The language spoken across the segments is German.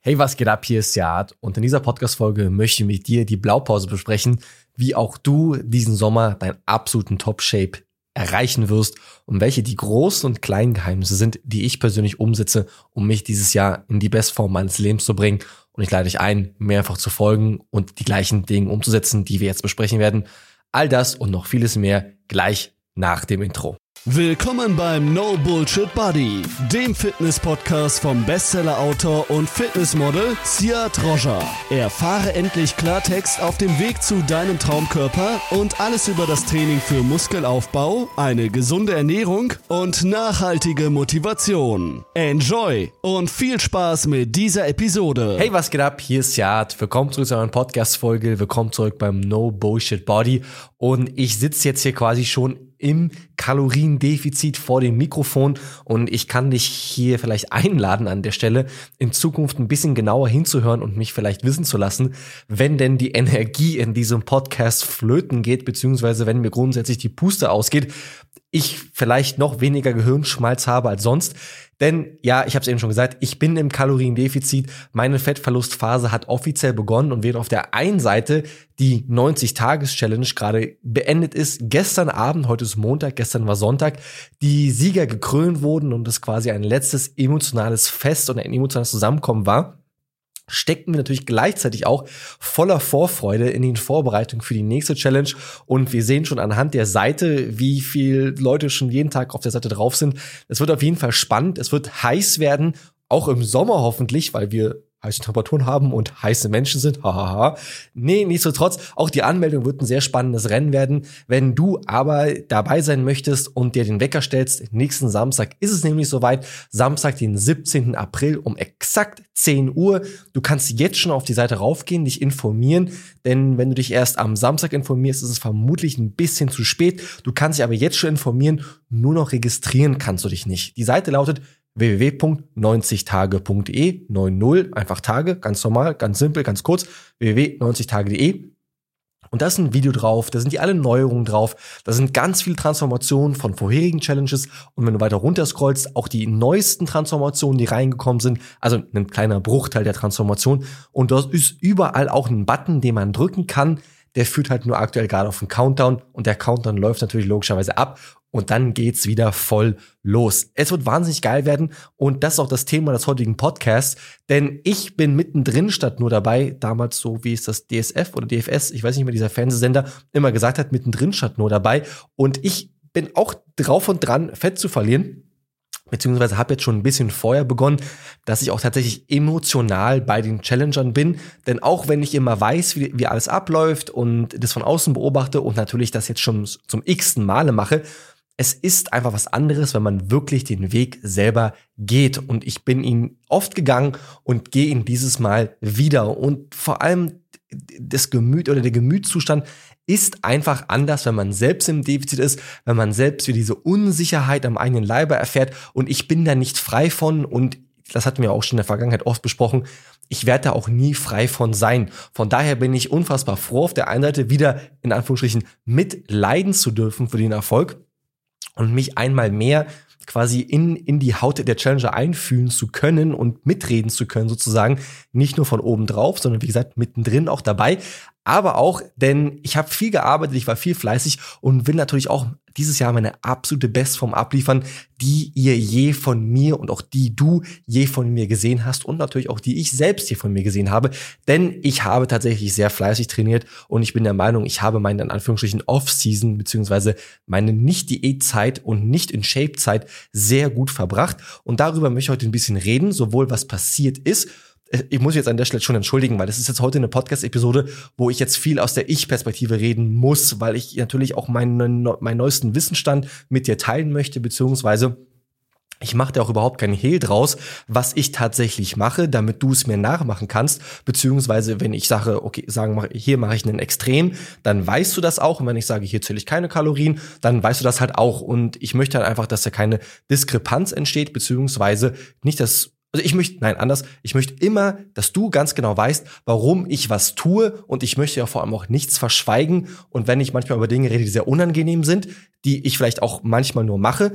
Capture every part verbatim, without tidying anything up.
Hey, was geht ab? Hier ist Jad und in dieser Podcast-Folge möchte ich mit dir die Blaupause besprechen, wie auch du diesen Sommer deinen absoluten Top-Shape erreichen wirst und welche die großen und kleinen Geheimnisse sind, die ich persönlich umsetze, um mich dieses Jahr in die Bestform meines Lebens zu bringen. Und ich lade dich ein, mir einfach zu folgen und die gleichen Dinge umzusetzen, die wir jetzt besprechen werden. All das und noch vieles mehr gleich nach dem Intro. Willkommen beim No Bullshit Buddy, dem Fitness-Podcast vom Bestseller-Autor und Fitnessmodel Siad Roger. Erfahre endlich Klartext auf dem Weg zu deinem Traumkörper und alles über das Training für Muskelaufbau, eine gesunde Ernährung und nachhaltige Motivation. Enjoy und viel Spaß mit dieser Episode. Hey, was geht ab? Hier ist Siad. Willkommen zurück zu einer Podcast-Folge. Willkommen zurück beim No Bullshit Body. Und ich sitze jetzt hier quasi schon im Kaloriendefizit vor dem Mikrofon und ich kann dich hier vielleicht einladen an der Stelle, in Zukunft ein bisschen genauer hinzuhören und mich vielleicht wissen zu lassen, wenn denn die Energie in diesem Podcast flöten geht, beziehungsweise wenn mir grundsätzlich die Puste ausgeht, ich vielleicht noch weniger Gehirnschmalz habe als sonst. Denn, ja, ich habe es eben schon gesagt, ich bin im Kaloriendefizit. Meine Fettverlustphase hat offiziell begonnen und während auf der einen Seite die neunzig-Tages-Challenge gerade beendet ist, gestern Abend, heute ist Montag, gestern war Sonntag, die Sieger gekrönt wurden und es quasi ein letztes emotionales Fest und ein emotionales Zusammenkommen war, stecken wir natürlich gleichzeitig auch voller Vorfreude in den Vorbereitungen für die nächste Challenge und wir sehen schon anhand der Seite, wie viele Leute schon jeden Tag auf der Seite drauf sind. Es wird auf jeden Fall spannend, es wird heiß werden, auch im Sommer hoffentlich, weil wir heiße Temperaturen haben und heiße Menschen sind, hahaha. Nee, nichtsdestotrotz, auch die Anmeldung wird ein sehr spannendes Rennen werden. Wenn du aber dabei sein möchtest und dir den Wecker stellst, nächsten Samstag ist es nämlich soweit, Samstag, den siebzehnten April um exakt zehn Uhr. Du kannst jetzt schon auf die Seite raufgehen, dich informieren, denn wenn du dich erst am Samstag informierst, ist es vermutlich ein bisschen zu spät. Du kannst dich aber jetzt schon informieren, nur noch registrieren kannst du dich nicht. Die Seite lautet w w w punkt neunzig tage punkt d e, neunzig, einfach Tage, ganz normal, ganz simpel, ganz kurz, w w w punkt neunzig tage punkt d e. Und da ist ein Video drauf, da sind die alle Neuerungen drauf, da sind ganz viele Transformationen von vorherigen Challenges und wenn du weiter runter scrollst, auch die neuesten Transformationen, die reingekommen sind, also ein kleiner Bruchteil der Transformation und dort ist überall auch ein Button, den man drücken kann, der führt halt nur aktuell gerade auf den Countdown und der Countdown läuft natürlich logischerweise ab. Und dann geht's wieder voll los. Es wird wahnsinnig geil werden und das ist auch das Thema des heutigen Podcasts, denn ich bin mittendrin statt nur dabei, damals so wie es das D S F oder D F S, ich weiß nicht mehr, dieser Fernsehsender immer gesagt hat, mittendrin statt nur dabei und ich bin auch drauf und dran, Fett zu verlieren. Beziehungsweise habe jetzt schon ein bisschen vorher begonnen, dass ich auch tatsächlich emotional bei den Challengern bin. Denn auch wenn ich immer weiß, wie, wie alles abläuft und das von außen beobachte und natürlich das jetzt schon zum x-ten Male mache, es ist einfach was anderes, wenn man wirklich den Weg selber geht. Und ich bin ihn oft gegangen und gehe ihn dieses Mal wieder. Und vor allem das Gemüt oder der Gemütszustand ist einfach anders, wenn man selbst im Defizit ist, wenn man selbst wie diese Unsicherheit am eigenen Leibe erfährt und ich bin da nicht frei von und das hatten wir auch schon in der Vergangenheit oft besprochen, ich werde da auch nie frei von sein. Von daher bin ich unfassbar froh, auf der einen Seite wieder in Anführungsstrichen mitleiden zu dürfen für den Erfolg und mich einmal mehr quasi in, in die Haut der Challenger einfühlen zu können und mitreden zu können sozusagen, nicht nur von oben drauf, sondern wie gesagt mittendrin auch dabei, aber auch, denn ich habe viel gearbeitet, ich war viel fleißig und will natürlich auch dieses Jahr meine absolute Bestform abliefern, die ihr je von mir und auch die du je von mir gesehen hast und natürlich auch die ich selbst je von mir gesehen habe, denn ich habe tatsächlich sehr fleißig trainiert und ich bin der Meinung, ich habe meine in Anführungsstrichen Off-Season beziehungsweise meine Nicht-Diät-Zeit und Nicht-in-Shape-Zeit sehr gut verbracht und darüber möchte ich heute ein bisschen reden, sowohl was passiert ist. Ich muss jetzt an der Stelle schon entschuldigen, weil das ist jetzt heute eine Podcast-Episode, wo ich jetzt viel aus der Ich-Perspektive reden muss, weil ich natürlich auch meinen, meinen neuesten Wissensstand mit dir teilen möchte, beziehungsweise ich mache da auch überhaupt keinen Hehl draus, was ich tatsächlich mache, damit du es mir nachmachen kannst, beziehungsweise wenn ich sage, okay, sagen, hier mache ich einen Extrem, dann weißt du das auch und wenn ich sage, hier zähle ich keine Kalorien, dann weißt du das halt auch und ich möchte halt einfach, dass da keine Diskrepanz entsteht, beziehungsweise nicht das Also ich möchte, nein, anders, ich möchte immer, dass du ganz genau weißt, warum ich was tue und ich möchte ja vor allem auch nichts verschweigen und wenn ich manchmal über Dinge rede, die sehr unangenehm sind, die ich vielleicht auch manchmal nur mache,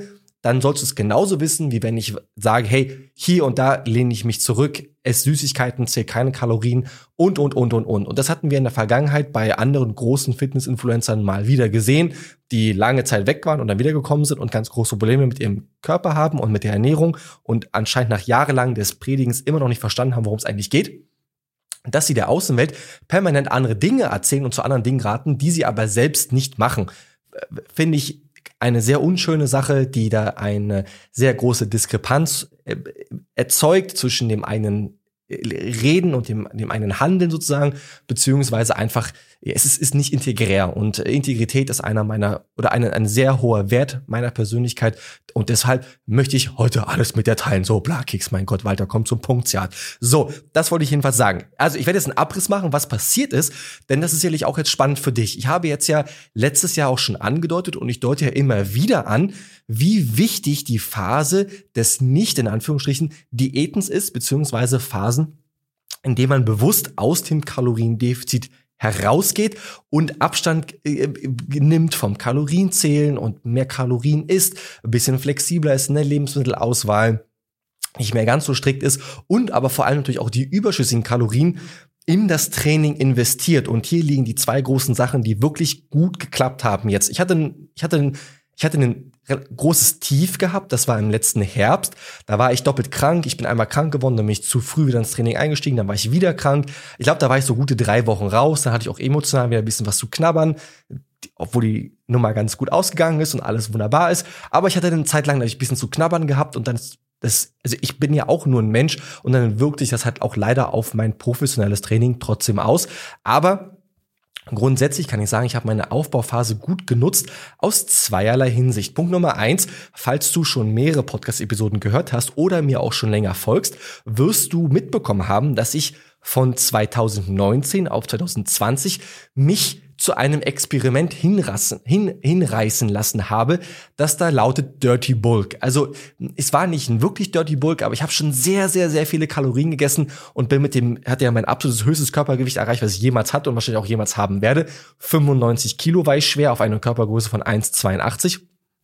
dann sollst du es genauso wissen, wie wenn ich sage, hey, hier und da lehne ich mich zurück, esse Süßigkeiten, zähle keine Kalorien und, und, und, und, und. Und das hatten wir in der Vergangenheit bei anderen großen Fitness-Influencern mal wieder gesehen, die lange Zeit weg waren und dann wiedergekommen sind und ganz große Probleme mit ihrem Körper haben und mit der Ernährung und anscheinend nach jahrelang des Predigens immer noch nicht verstanden haben, worum es eigentlich geht. Dass sie der Außenwelt permanent andere Dinge erzählen und zu anderen Dingen raten, die sie aber selbst nicht machen. Finde ich eine sehr unschöne Sache, die da eine sehr große Diskrepanz äh, erzeugt zwischen dem einen Reden und dem, dem einen Handeln sozusagen, beziehungsweise einfach, es ist, ist nicht integrär und Integrität ist einer meiner, oder ein, ein sehr hoher Wert meiner Persönlichkeit und deshalb möchte ich heute alles mit dir teilen. So, bla, Keks, mein Gott, Walter, komm zum Punkt, ja. So, das wollte ich jedenfalls sagen. Also, ich werde jetzt einen Abriss machen, was passiert ist, denn das ist sicherlich auch jetzt spannend für dich. Ich habe jetzt ja letztes Jahr auch schon angedeutet und ich deute ja immer wieder an, wie wichtig die Phase des nicht, in Anführungsstrichen, Diätens ist, beziehungsweise Phasen, in denen man bewusst aus dem Kaloriendefizit herausgeht und Abstand äh, nimmt vom Kalorienzählen und mehr Kalorien isst, ein bisschen flexibler ist in der Lebensmittelauswahl, nicht mehr ganz so strikt ist und aber vor allem natürlich auch die überschüssigen Kalorien in das Training investiert. Und hier liegen die zwei großen Sachen, die wirklich gut geklappt haben jetzt. Ich hatte, ich hatte, ich hatte ein großes Tief gehabt, das war im letzten Herbst. Da war ich doppelt krank. Ich bin einmal krank geworden, dann bin ich zu früh wieder ins Training eingestiegen, dann war ich wieder krank. Ich glaube, da war ich so gute drei Wochen raus. Dann hatte ich auch emotional wieder ein bisschen was zu knabbern, obwohl die Nummer ganz gut ausgegangen ist und alles wunderbar ist. Aber ich hatte eine Zeit lang da ich ein bisschen zu knabbern gehabt und dann das, also ich bin ja auch nur ein Mensch und dann wirkt sich das halt auch leider auf mein professionelles Training trotzdem aus. Aber grundsätzlich kann ich sagen, ich habe meine Aufbauphase gut genutzt aus zweierlei Hinsicht. Punkt Nummer eins, falls du schon mehrere Podcast-Episoden gehört hast oder mir auch schon länger folgst, wirst du mitbekommen haben, dass ich von zwanzig neunzehn auf zwanzig zwanzig mich zu einem Experiment hinrassen, hin, hinreißen lassen habe, das da lautet Dirty Bulk. Also es war nicht ein wirklich Dirty Bulk, aber ich habe schon sehr, sehr, sehr viele Kalorien gegessen und bin mit dem, hatte ja mein absolutes höchstes Körpergewicht erreicht, was ich jemals hatte und wahrscheinlich auch jemals haben werde. fünfundneunzig Kilo war ich schwer auf eine Körpergröße von eins Komma zweiundachtzig.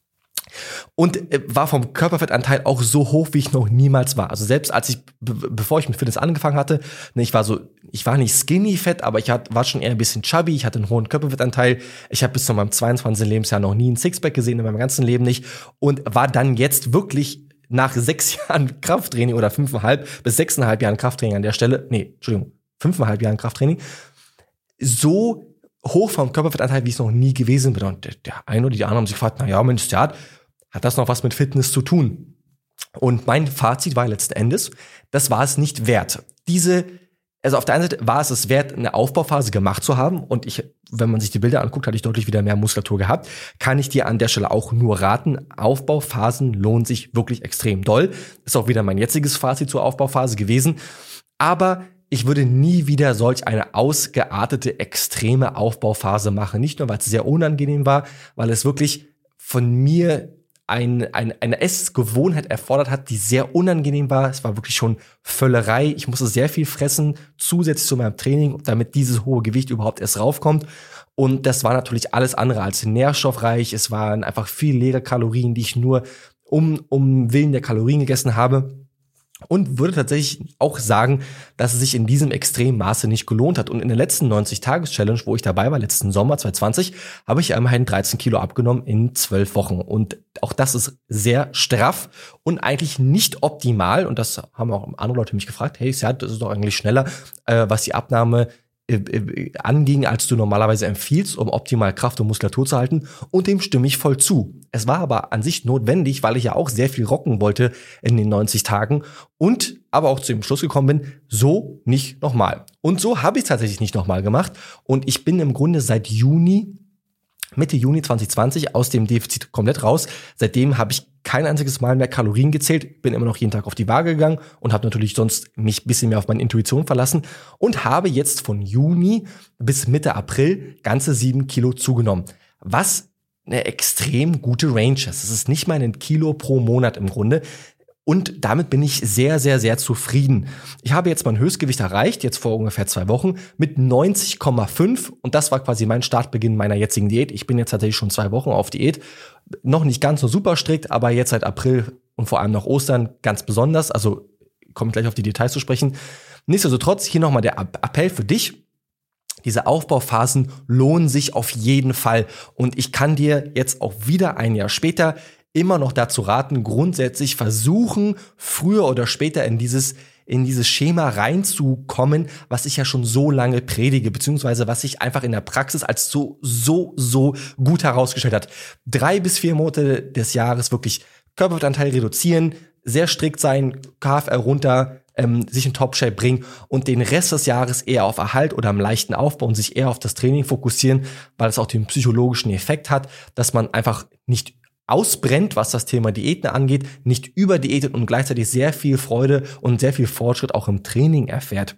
Und äh, war vom Körperfettanteil auch so hoch, wie ich noch niemals war. Also selbst als ich, be- bevor ich mit Fitness angefangen hatte, ne, ich war so, ich war nicht skinny fett, aber ich hat, war schon eher ein bisschen chubby, ich hatte einen hohen Körperfettanteil. Ich habe bis zu meinem zweiundzwanzigsten Lebensjahr noch nie ein Sixpack gesehen, in meinem ganzen Leben nicht. Und war dann jetzt wirklich nach sechs Jahren Krafttraining oder fünfeinhalb bis sechseinhalb Jahren Krafttraining an der Stelle, nee, Entschuldigung, fünfeinhalb Jahren Krafttraining, so hoch vom Körperfettanteil, wie ich es noch nie gewesen bin. Und der, der eine oder die andere haben sich gefragt, na ja, Mensch, der hat hat das noch was mit Fitness zu tun? Und mein Fazit war letzten Endes, das war es nicht wert. Diese, also auf der einen Seite war es es wert, eine Aufbauphase gemacht zu haben. Und ich, wenn man sich die Bilder anguckt, hatte ich deutlich wieder mehr Muskulatur gehabt. Kann ich dir an der Stelle auch nur raten. Aufbauphasen lohnen sich wirklich extrem doll. Ist auch wieder mein jetziges Fazit zur Aufbauphase gewesen. Aber ich würde nie wieder solch eine ausgeartete, extreme Aufbauphase machen. Nicht nur, weil es sehr unangenehm war, weil es wirklich von mir Ein, ein, eine Essgewohnheit erfordert hat, die sehr unangenehm war. Es war wirklich schon Völlerei. Ich musste sehr viel fressen, zusätzlich zu meinem Training, damit dieses hohe Gewicht überhaupt erst raufkommt. Und das war natürlich alles andere als nährstoffreich. Es waren einfach viel leere Kalorien, die ich nur um, um Willen der Kalorien gegessen habe. Und würde tatsächlich auch sagen, dass es sich in diesem extremen Maße nicht gelohnt hat. Und in der letzten neunzig-Tages-Challenge, wo ich dabei war, letzten Sommer zwanzig zwanzig, habe ich immerhin dreizehn Kilo abgenommen in zwölf Wochen. Und auch das ist sehr straff und eigentlich nicht optimal. Und das haben auch andere Leute mich gefragt, hey, Sead, das ist doch eigentlich schneller, äh, was die Abnahme äh, anging, als du normalerweise empfiehlst, um optimal Kraft und Muskulatur zu halten. Und dem stimme ich voll zu. Es war aber an sich notwendig, weil ich ja auch sehr viel rocken wollte in den neunzig Tagen und aber auch zu dem Schluss gekommen bin, so nicht nochmal. Und so habe ich es tatsächlich nicht nochmal gemacht. Und ich bin im Grunde seit Juni, Mitte Juni zwanzig zwanzig aus dem Defizit komplett raus. Seitdem habe ich kein einziges Mal mehr Kalorien gezählt, bin immer noch jeden Tag auf die Waage gegangen und habe natürlich sonst mich ein bisschen mehr auf meine Intuition verlassen und habe jetzt von Juni bis Mitte April ganze sieben Kilo zugenommen. Was eine extrem gute Range ist. Das ist nicht mal ein Kilo pro Monat im Grunde. Und damit bin ich sehr, sehr, sehr zufrieden. Ich habe jetzt mein Höchstgewicht erreicht, jetzt vor ungefähr zwei Wochen, mit neunzig Komma fünf. Und das war quasi mein Startbeginn meiner jetzigen Diät. Ich bin jetzt tatsächlich schon zwei Wochen auf Diät. Noch nicht ganz so super strikt, aber jetzt seit April und vor allem nach Ostern ganz besonders. Also komme ich gleich auf die Details zu sprechen. Nichtsdestotrotz, hier nochmal der Appell für dich. Diese Aufbauphasen lohnen sich auf jeden Fall. Und ich kann dir jetzt auch wieder ein Jahr später immer noch dazu raten, grundsätzlich versuchen, früher oder später in dieses in dieses Schema reinzukommen, was ich ja schon so lange predige, beziehungsweise was sich einfach in der Praxis als so, so, so gut herausgestellt hat. Drei bis vier Monate des Jahres wirklich Körperfettanteil reduzieren, sehr strikt sein, K F R runter, ähm, sich in Top-Shape bringen und den Rest des Jahres eher auf Erhalt oder am leichten Aufbau und sich eher auf das Training fokussieren, weil es auch den psychologischen Effekt hat, dass man einfach nicht ausbrennt, was das Thema Diäten angeht, nicht überdiätet und gleichzeitig sehr viel Freude und sehr viel Fortschritt auch im Training erfährt.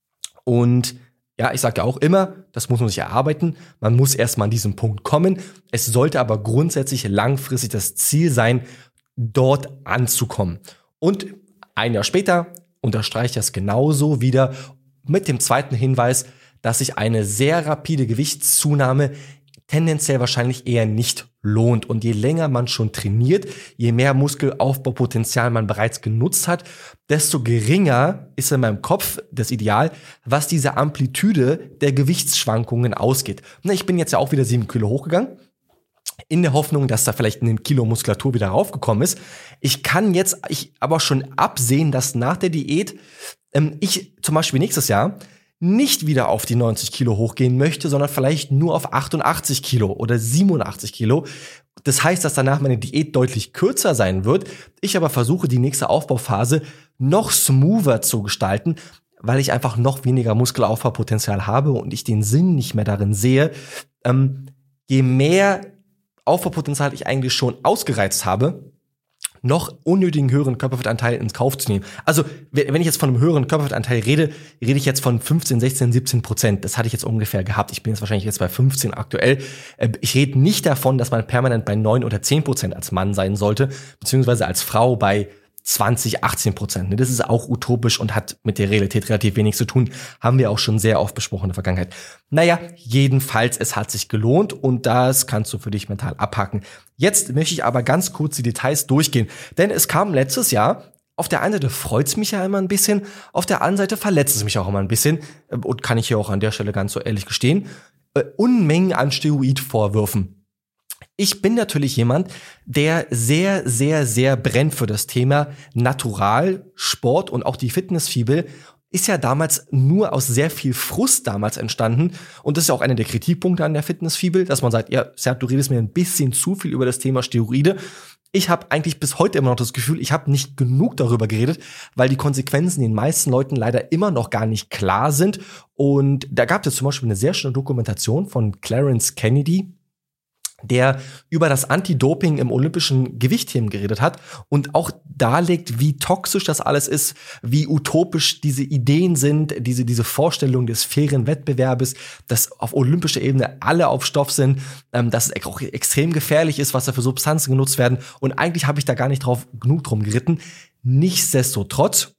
Und ja, ich sage ja auch immer, das muss man sich erarbeiten. Man muss erstmal an diesen Punkt kommen. Es sollte aber grundsätzlich langfristig das Ziel sein, dort anzukommen. Und ein Jahr später unterstreiche ich das genauso wieder mit dem zweiten Hinweis, dass sich eine sehr rapide Gewichtszunahme tendenziell wahrscheinlich eher nicht lohnt. Und je länger man schon trainiert, je mehr Muskelaufbaupotenzial man bereits genutzt hat, desto geringer ist in meinem Kopf das Ideal, was diese Amplitude der Gewichtsschwankungen ausgeht. Na, ich bin jetzt ja auch wieder sieben Kilo hochgegangen, in der Hoffnung, dass da vielleicht ein Kilo Muskulatur wieder raufgekommen ist. Ich kann jetzt ich aber schon absehen, dass nach der Diät ähm, ich zum Beispiel nächstes Jahr nicht wieder auf die neunzig Kilo hochgehen möchte, sondern vielleicht nur auf achtundachtzig Kilo oder siebenundachtzig Kilo. Das heißt, dass danach meine Diät deutlich kürzer sein wird. Ich aber versuche, die nächste Aufbauphase noch smoother zu gestalten, weil ich einfach noch weniger Muskelaufbaupotenzial habe und ich den Sinn nicht mehr darin sehe. Ähm, je mehr Aufbaupotenzial ich eigentlich schon ausgereizt habe, noch unnötigen höheren Körperfettanteil ins Kauf zu nehmen. Also, wenn ich jetzt von einem höheren Körperfettanteil rede, rede ich jetzt von fünfzehn, sechzehn, siebzehn Prozent. Das hatte ich jetzt ungefähr gehabt. Ich bin jetzt wahrscheinlich jetzt bei fünfzehn aktuell. Ich rede nicht davon, dass man permanent bei neun oder zehn Prozent als Mann sein sollte, beziehungsweise als Frau bei zwanzig, achtzehn Prozent. Das ist auch utopisch und hat mit der Realität relativ wenig zu tun. Haben wir auch schon sehr oft besprochen in der Vergangenheit. Naja, jedenfalls, es hat sich gelohnt und das kannst du für dich mental abhaken. Jetzt möchte ich aber ganz kurz die Details durchgehen, denn es kam letztes Jahr, auf der einen Seite freut es mich ja immer ein bisschen, auf der anderen Seite verletzt es mich auch immer ein bisschen und kann ich hier auch an der Stelle ganz so ehrlich gestehen, äh, Unmengen an Steroidvorwürfen. Ich bin natürlich jemand, der sehr, sehr, sehr brennt für das Thema Naturalsport und auch die Fitnessfibel ist ja damals nur aus sehr viel Frust damals entstanden. Und das ist ja auch einer der Kritikpunkte an der Fitnessfibel, dass man sagt, ja, Serhat, du redest mir ein bisschen zu viel über das Thema Steroide. Ich habe eigentlich bis heute immer noch das Gefühl, ich habe nicht genug darüber geredet, weil die Konsequenzen den meisten Leuten leider immer noch gar nicht klar sind. Und da gab es zum Beispiel eine sehr schöne Dokumentation von Clarence Kennedy, der über das Anti-Doping im olympischen Gewichtheben geredet hat und auch darlegt, wie toxisch das alles ist, wie utopisch diese Ideen sind, diese diese Vorstellung des fairen Wettbewerbes, dass auf olympischer Ebene alle auf Stoff sind, ähm, dass es auch extrem gefährlich ist, was da für Substanzen genutzt werden. Und eigentlich habe ich da gar nicht drauf genug drum geritten. Nichtsdestotrotz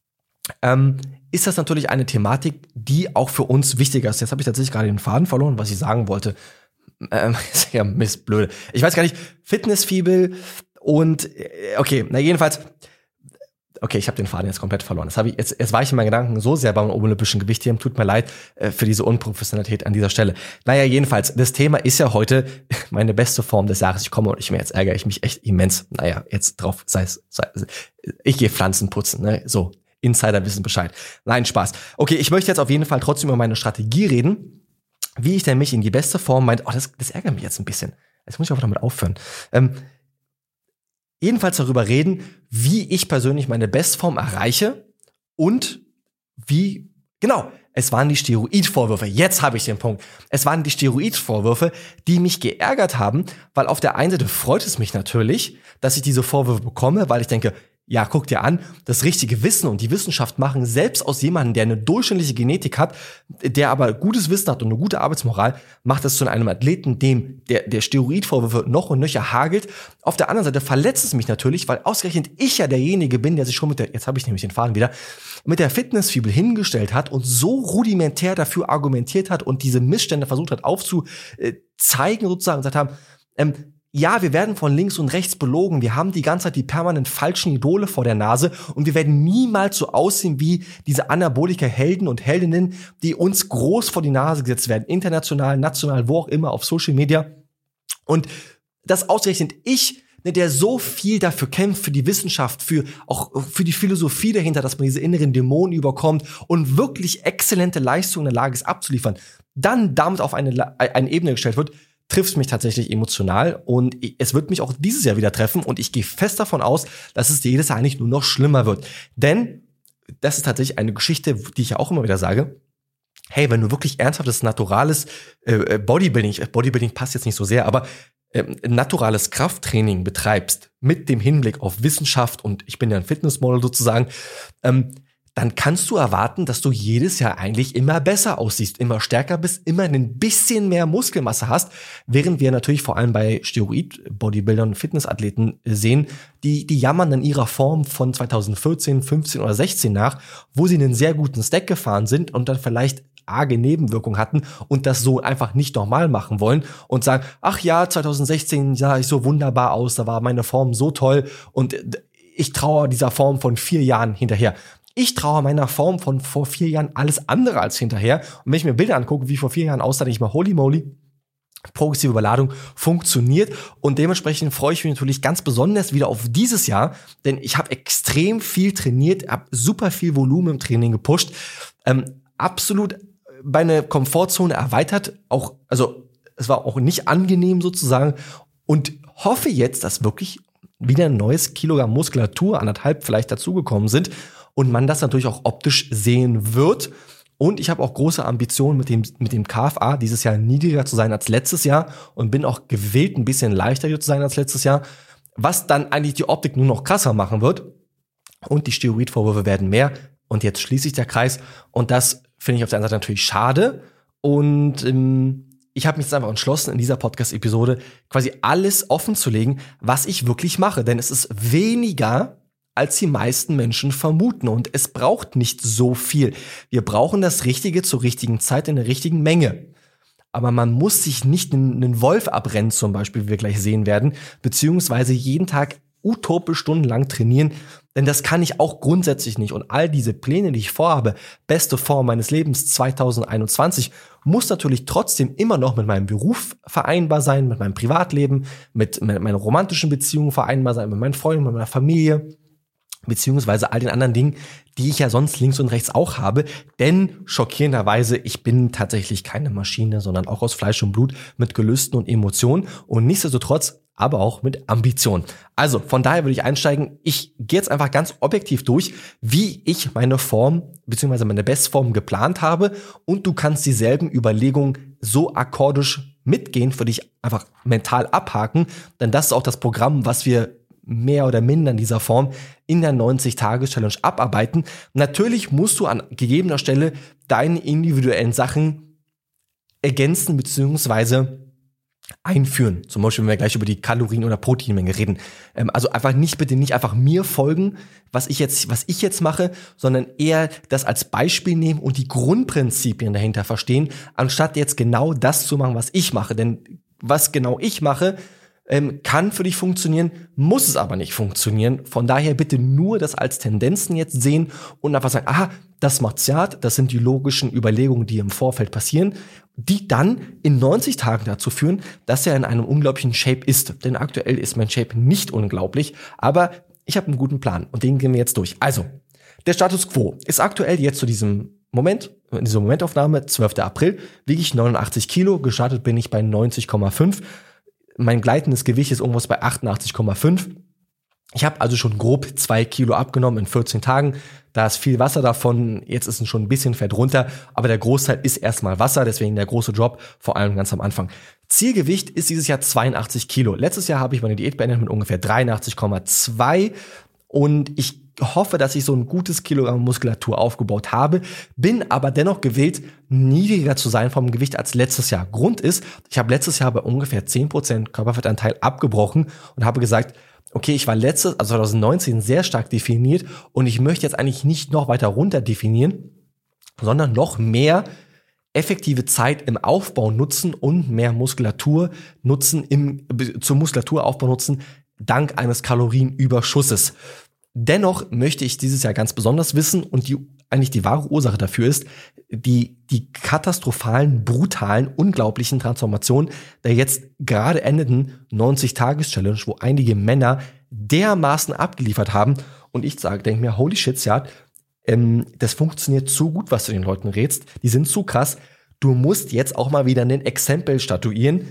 ähm, ist das natürlich eine Thematik, die auch für uns wichtiger ist. Jetzt habe ich tatsächlich gerade den Faden verloren, was ich sagen wollte. Ähm, ist ja Mist, blöde. Ich weiß gar nicht, Fitnessfibel und, okay, na jedenfalls, okay, ich habe den Faden jetzt komplett verloren. Das habe ich, jetzt, jetzt war ich in meinen Gedanken so sehr beim olympischen Gewichtheben, tut mir leid äh, für diese Unprofessionalität an dieser Stelle. Naja, jedenfalls, das Thema ist ja heute meine beste Form des Jahres. Ich komme und ich mir jetzt ärgere ich mich echt immens. Naja, jetzt drauf, sei es, sei, ich gehe Pflanzen putzen, ne, so. Insider wissen Bescheid. Nein, Spaß. Okay, ich möchte jetzt auf jeden Fall trotzdem über meine Strategie reden, wie ich denn mich in die beste Form meint, oh, das, das ärgert mich jetzt ein bisschen. Jetzt muss ich auch damit aufhören. Ähm, jedenfalls darüber reden, wie ich persönlich meine Bestform erreiche und wie, genau, es waren die Steroidvorwürfe. Jetzt habe ich den Punkt. Es waren die Steroidvorwürfe, die mich geärgert haben, weil auf der einen Seite freut es mich natürlich, dass ich diese Vorwürfe bekomme, weil ich denke, Ja, guck dir an, das richtige Wissen und die Wissenschaft machen selbst aus jemandem, der eine durchschnittliche Genetik hat, der aber gutes Wissen hat und eine gute Arbeitsmoral, macht es zu einem Athleten, dem der, der Steroidvorwürfe noch und nöcher hagelt. Auf der anderen Seite verletzt es mich natürlich, weil ausgerechnet ich ja derjenige bin, der sich schon mit der, jetzt habe ich nämlich den Faden wieder, mit der Fitnessfibel hingestellt hat und so rudimentär dafür argumentiert hat und diese Missstände versucht hat aufzuzeigen sozusagen und gesagt haben, ähm, ja, wir werden von links und rechts belogen. Wir haben die ganze Zeit die permanent falschen Idole vor der Nase und wir werden niemals so aussehen wie diese Anabolika-Helden und Heldinnen, die uns groß vor die Nase gesetzt werden. International, national, wo auch immer, auf Social Media. Und das ausgerechnet ich, der so viel dafür kämpft, für die Wissenschaft, für auch für die Philosophie dahinter, dass man diese inneren Dämonen überkommt und wirklich exzellente Leistungen in der Lage ist abzuliefern, dann damit auf eine, eine Ebene gestellt wird, trifft mich tatsächlich emotional und es wird mich auch dieses Jahr wieder treffen und ich gehe fest davon aus, dass es jedes Jahr eigentlich nur noch schlimmer wird. Denn das ist tatsächlich eine Geschichte, die ich ja auch immer wieder sage, hey, wenn du wirklich ernsthaftes, naturales äh, Bodybuilding, Bodybuilding passt jetzt nicht so sehr, aber äh, naturales Krafttraining betreibst mit dem Hinblick auf Wissenschaft und ich bin ja ein Fitnessmodel sozusagen, ähm, dann kannst du erwarten, dass du jedes Jahr eigentlich immer besser aussiehst, immer stärker bist, immer ein bisschen mehr Muskelmasse hast, während wir natürlich vor allem bei Steroid-Bodybuildern und Fitnessathleten sehen, die, die jammern in ihrer Form von zweitausendvierzehn, fünfzehn oder sechzehn nach, wo sie einen sehr guten Stack gefahren sind und dann vielleicht arge Nebenwirkungen hatten und das so einfach nicht normal machen wollen und sagen, ach ja, zweitausendsechzehn sah ich so wunderbar aus, da war meine Form so toll und ich traue dieser Form von vier Jahren hinterher. Ich traue meiner Form von vor vier Jahren alles andere als hinterher. Und wenn ich mir Bilder angucke, wie vor vier Jahren aussah, denke ich mal, holy moly, progressive Überladung funktioniert. Und dementsprechend freue ich mich natürlich ganz besonders wieder auf dieses Jahr, denn ich habe extrem viel trainiert, habe super viel Volumen im Training gepusht, ähm, absolut meine Komfortzone erweitert, auch, also es war auch nicht angenehm sozusagen und hoffe jetzt, dass wirklich wieder ein neues Kilogramm Muskulatur, anderthalb vielleicht dazugekommen sind, und man das natürlich auch optisch sehen wird. Und ich habe auch große Ambitionen, mit dem mit dem K F A dieses Jahr niedriger zu sein als letztes Jahr und bin auch gewillt, ein bisschen leichter zu sein als letztes Jahr, was dann eigentlich die Optik nur noch krasser machen wird. Und die Steroidvorwürfe werden mehr. Und jetzt schließe ich der Kreis. Und das finde ich auf der einen Seite natürlich schade. Und ähm, ich habe mich jetzt einfach entschlossen, in dieser Podcast-Episode quasi alles offen zu legen, was ich wirklich mache. Denn es ist weniger, als die meisten Menschen vermuten. Und es braucht nicht so viel. Wir brauchen das Richtige zur richtigen Zeit in der richtigen Menge. Aber man muss sich nicht einen Wolf abrennen, zum Beispiel, wie wir gleich sehen werden, beziehungsweise jeden Tag utopisch stundenlang trainieren, denn das kann ich auch grundsätzlich nicht. Und all diese Pläne, die ich vorhabe, beste Form meines Lebens zweitausendeinundzwanzig, muss natürlich trotzdem immer noch mit meinem Beruf vereinbar sein, mit meinem Privatleben, mit, mit meinen romantischen Beziehungen vereinbar sein, mit meinen Freunden, mit meiner Familie, beziehungsweise all den anderen Dingen, die ich ja sonst links und rechts auch habe. Denn schockierenderweise, ich bin tatsächlich keine Maschine, sondern auch aus Fleisch und Blut mit Gelüsten und Emotionen und nichtsdestotrotz aber auch mit Ambition. Also von daher würde ich einsteigen, ich gehe jetzt einfach ganz objektiv durch, wie ich meine Form beziehungsweise meine Bestform geplant habe und du kannst dieselben Überlegungen so akkordisch mitgehen, für dich einfach mental abhaken, denn das ist auch das Programm, was wir mehr oder minder in dieser Form in der neunzig-Tage-Challenge abarbeiten. Natürlich musst du an gegebener Stelle deine individuellen Sachen ergänzen bzw. einführen. Zum Beispiel, wenn wir gleich über die Kalorien- oder Proteinmenge reden. Ähm, also einfach nicht, bitte nicht einfach mir folgen, was ich jetzt, was ich jetzt mache, sondern eher das als Beispiel nehmen und die Grundprinzipien dahinter verstehen, anstatt jetzt genau das zu machen, was ich mache. Denn was genau ich mache, Ähm, kann für dich funktionieren, muss es aber nicht funktionieren. Von daher bitte nur das als Tendenzen jetzt sehen und einfach sagen, aha, das macht Ziad, das sind die logischen Überlegungen, die im Vorfeld passieren, die dann in neunzig Tagen dazu führen, dass er in einem unglaublichen Shape ist. Denn aktuell ist mein Shape nicht unglaublich, aber ich habe einen guten Plan und den gehen wir jetzt durch. Also, der Status Quo ist aktuell jetzt zu diesem Moment, in dieser Momentaufnahme, zwölfter April, wiege ich neunundachtzig Kilo, gestartet bin ich bei neunzig Komma fünf. Mein gleitendes Gewicht ist irgendwas bei achtundachtzig Komma fünf. Ich habe also schon grob zwei Kilo abgenommen in vierzehn Tagen. Da ist viel Wasser davon, jetzt ist es schon ein bisschen Fett runter, aber der Großteil ist erstmal Wasser, deswegen der große Drop, vor allem ganz am Anfang. Zielgewicht ist dieses Jahr zweiundachtzig Kilo. Letztes Jahr habe ich meine Diät beendet mit ungefähr dreiundachtzig Komma zwei und ich hoffe, dass ich so ein gutes Kilogramm Muskulatur aufgebaut habe, bin aber dennoch gewillt, niedriger zu sein vom Gewicht als letztes Jahr. Grund ist, ich habe letztes Jahr bei ungefähr zehn Prozent Körperfettanteil abgebrochen und habe gesagt, okay, ich war letztes, also zwanzig neunzehn sehr stark definiert und ich möchte jetzt eigentlich nicht noch weiter runter definieren, sondern noch mehr effektive Zeit im Aufbau nutzen und mehr Muskulatur nutzen, im, zum Muskulaturaufbau nutzen, dank eines Kalorienüberschusses. Dennoch möchte ich dieses Jahr ganz besonders wissen und die eigentlich die wahre Ursache dafür ist, die, die katastrophalen, brutalen, unglaublichen Transformationen der jetzt gerade endenden neunzig-Tages-Challenge, wo einige Männer dermaßen abgeliefert haben und ich sage, denke mir, holy shit, ja, ähm, das funktioniert zu gut, was du den Leuten rätst, die sind zu krass, du musst jetzt auch mal wieder ein Exempel statuieren,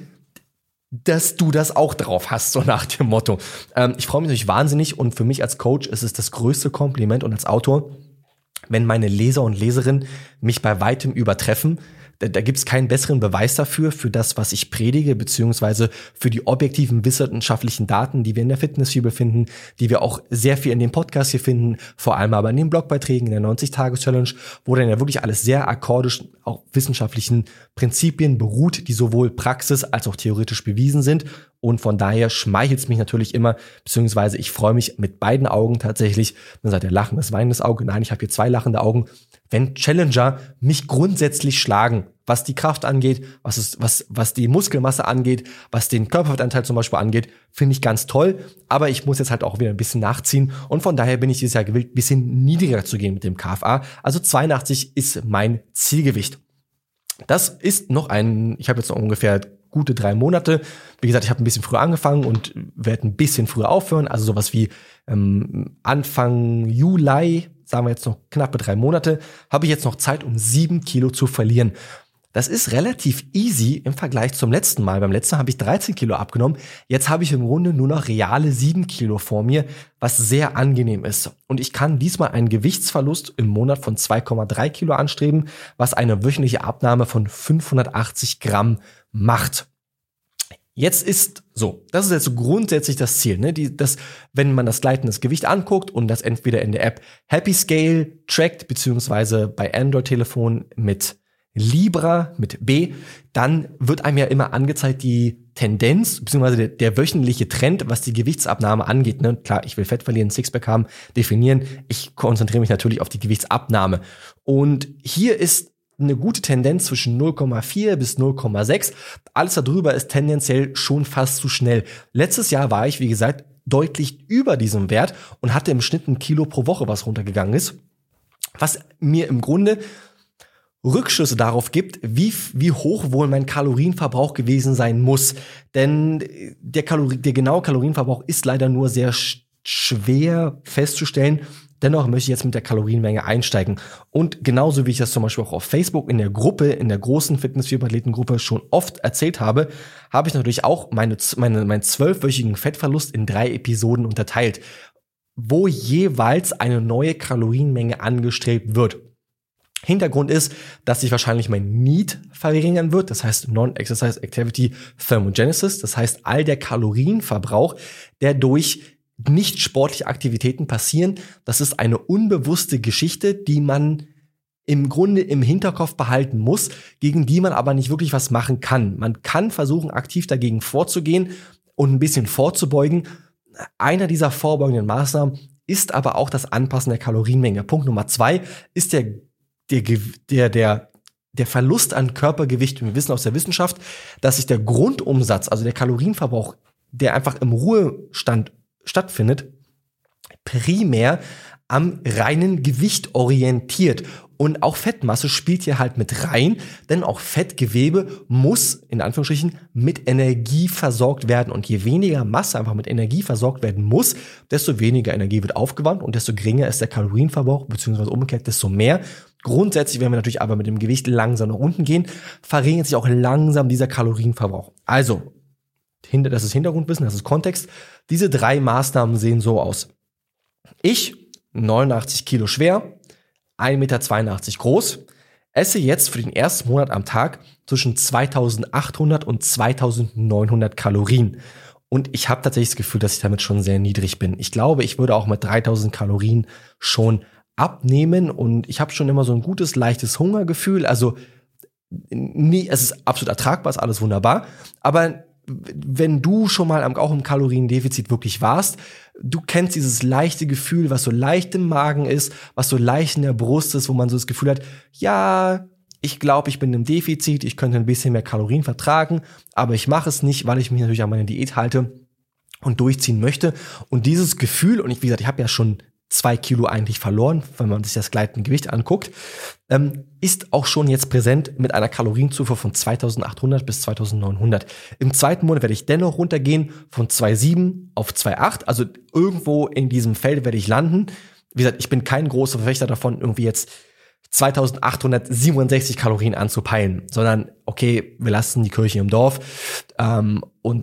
dass du das auch drauf hast, so nach dem Motto. Ähm, ich freue mich natürlich wahnsinnig und für mich als Coach ist es das größte Kompliment und als Autor, wenn meine Leser und Leserinnen mich bei weitem übertreffen. Da, da gibt es keinen besseren Beweis dafür, für das, was ich predige, beziehungsweise für die objektiven wissenschaftlichen Daten, die wir in der Fitnessfibel finden, die wir auch sehr viel in dem Podcast hier finden, vor allem aber in den Blogbeiträgen, in der neunzig-Tages-Challenge, wo dann ja wirklich alles sehr akkordisch auf wissenschaftlichen Prinzipien beruht, die sowohl praxis- als auch theoretisch bewiesen sind. Und von daher schmeichelt es mich natürlich immer, beziehungsweise ich freue mich mit beiden Augen tatsächlich, dann seid ihr lachendes, weinendes Auge, nein, ich habe hier zwei lachende Augen, wenn Challenger mich grundsätzlich schlagen, was die Kraft angeht, was es, was, was die Muskelmasse angeht, was den Körperfettanteil zum Beispiel angeht, finde ich ganz toll. Aber ich muss jetzt halt auch wieder ein bisschen nachziehen und von daher bin ich dieses Jahr gewillt, ein bisschen niedriger zu gehen mit dem K F A. Also zweiundachtzig ist mein Zielgewicht. Das ist noch ein, ich habe jetzt noch ungefähr gute drei Monate. Wie gesagt, ich habe ein bisschen früher angefangen und werde ein bisschen früher aufhören. Also sowas wie ähm, Anfang Juli, sagen wir jetzt noch knappe drei Monate, habe ich jetzt noch Zeit, um sieben Kilo zu verlieren. Das ist relativ easy im Vergleich zum letzten Mal. Beim letzten Mal habe ich dreizehn Kilo abgenommen. Jetzt habe ich im Grunde nur noch reale sieben Kilo vor mir, was sehr angenehm ist. Und ich kann diesmal einen Gewichtsverlust im Monat von zwei Komma drei Kilo anstreben, was eine wöchentliche Abnahme von fünfhundertachtzig Gramm macht. Jetzt ist so, das ist jetzt so grundsätzlich das Ziel, ne? Die, das, wenn man das gleitendes Gewicht anguckt und das entweder in der App Happy Scale trackt, beziehungsweise bei Android-Telefonen mit Libra, mit B, dann wird einem ja immer angezeigt die Tendenz, beziehungsweise der, der wöchentliche Trend, was die Gewichtsabnahme angeht. Ne? Klar, ich will Fett verlieren, Sixpack haben, definieren. Ich konzentriere mich natürlich auf die Gewichtsabnahme. Und hier ist eine gute Tendenz zwischen null Komma vier bis null Komma sechs. Alles darüber ist tendenziell schon fast zu schnell. Letztes Jahr war ich, wie gesagt, deutlich über diesem Wert und hatte im Schnitt ein Kilo pro Woche, was runtergegangen ist. Was mir im Grunde Rückschlüsse darauf gibt, wie, wie hoch wohl mein Kalorienverbrauch gewesen sein muss. Denn der, Kalori- der genaue Kalorienverbrauch ist leider nur sehr sch- schwer festzustellen. Dennoch möchte ich jetzt mit der Kalorienmenge einsteigen. Und genauso wie ich das zum Beispiel auch auf Facebook in der Gruppe, in der großen Fitness-Vier-Athleten-Gruppe schon oft erzählt habe, habe ich natürlich auch meine, meine, meinen zwölfwöchigen Fettverlust in drei Episoden unterteilt, wo jeweils eine neue Kalorienmenge angestrebt wird. Hintergrund ist, dass sich wahrscheinlich mein Need verringern wird, das heißt Non-Exercise Activity Thermogenesis, das heißt all der Kalorienverbrauch, der durch nicht sportliche Aktivitäten passieren. Das ist eine unbewusste Geschichte, die man im Grunde im Hinterkopf behalten muss, gegen die man aber nicht wirklich was machen kann. Man kann versuchen, aktiv dagegen vorzugehen und ein bisschen vorzubeugen. Einer dieser vorbeugenden Maßnahmen ist aber auch das Anpassen der Kalorienmenge. Punkt Nummer zwei ist der Der, der, der, der Verlust an Körpergewicht. Und wir wissen aus der Wissenschaft, dass sich der Grundumsatz, also der Kalorienverbrauch, der einfach im Ruhestand stattfindet, primär am reinen Gewicht orientiert. Und auch Fettmasse spielt hier halt mit rein, denn auch Fettgewebe muss, in Anführungsstrichen, mit Energie versorgt werden. Und je weniger Masse einfach mit Energie versorgt werden muss, desto weniger Energie wird aufgewandt und desto geringer ist der Kalorienverbrauch, beziehungsweise umgekehrt, desto mehr. Grundsätzlich, wenn wir natürlich aber mit dem Gewicht langsam nach unten gehen, verringert sich auch langsam dieser Kalorienverbrauch. Also, das ist Hintergrundwissen, das ist Kontext. Diese drei Maßnahmen sehen so aus. Ich, neunundachtzig Kilo schwer, ein Meter zweiundachtzig groß, esse jetzt für den ersten Monat am Tag zwischen zweitausendachthundert und zweitausendneunhundert Kalorien. Und ich habe tatsächlich das Gefühl, dass ich damit schon sehr niedrig bin. Ich glaube, ich würde auch mit dreitausend Kalorien schon abnehmen. Und ich habe schon immer so ein gutes, leichtes Hungergefühl. Also nie, es ist absolut ertragbar, ist alles wunderbar. Aber wenn du schon mal auch im Kaloriendefizit wirklich warst, du kennst dieses leichte Gefühl, was so leicht im Magen ist, was so leicht in der Brust ist, wo man so das Gefühl hat, ja, ich glaube, ich bin im Defizit, ich könnte ein bisschen mehr Kalorien vertragen, aber ich mache es nicht, weil ich mich natürlich an meine Diät halte und durchziehen möchte. Und dieses Gefühl, und ich, wie gesagt, ich habe ja schon zwei Kilo eigentlich verloren, wenn man sich das gleitende Gewicht anguckt, ähm, ist auch schon jetzt präsent mit einer Kalorienzufuhr von zweitausendachthundert bis zweitausendneunhundert. Im zweiten Monat werde ich dennoch runtergehen von zwei Komma sieben auf zwei Komma acht, also irgendwo in diesem Feld werde ich landen. Wie gesagt, ich bin kein großer Verfechter davon, irgendwie jetzt zweitausendachthundertsiebenundsechzig Kalorien anzupeilen, sondern okay, wir lassen die Kirche im Dorf ähm, und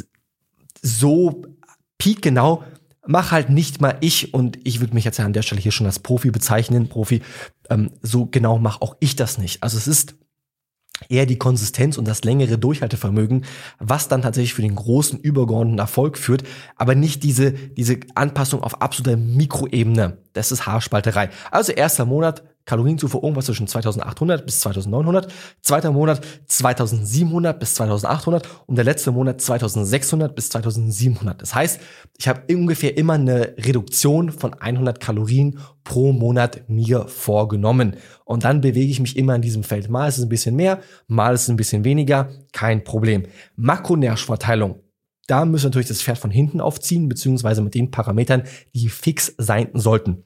so piekgenau mach halt nicht mal ich, und ich würde mich jetzt ja an der Stelle hier schon als Profi bezeichnen, Profi, ähm, so genau mache auch ich das nicht. Also es ist eher die Konsistenz und das längere Durchhaltevermögen, was dann tatsächlich für den großen übergeordneten Erfolg führt, aber nicht diese, diese Anpassung auf absoluter Mikroebene. Das ist Haarspalterei. Also erster Monat, Kalorienzufuhr irgendwas zwischen zweitausendachthundert bis zweitausendneunhundert, zweiter Monat zweitausendsiebenhundert bis zweitausendachthundert und der letzte Monat zweitausendsechshundert bis zweitausendsiebenhundert. Das heißt, ich habe ungefähr immer eine Reduktion von hundert Kalorien pro Monat mir vorgenommen. Und dann bewege ich mich immer in diesem Feld. Mal ist es ein bisschen mehr, mal ist es ein bisschen weniger, kein Problem. Makronährstoffverteilung. Da müssen wir natürlich das Pferd von hinten aufziehen, beziehungsweise mit den Parametern, die fix sein sollten.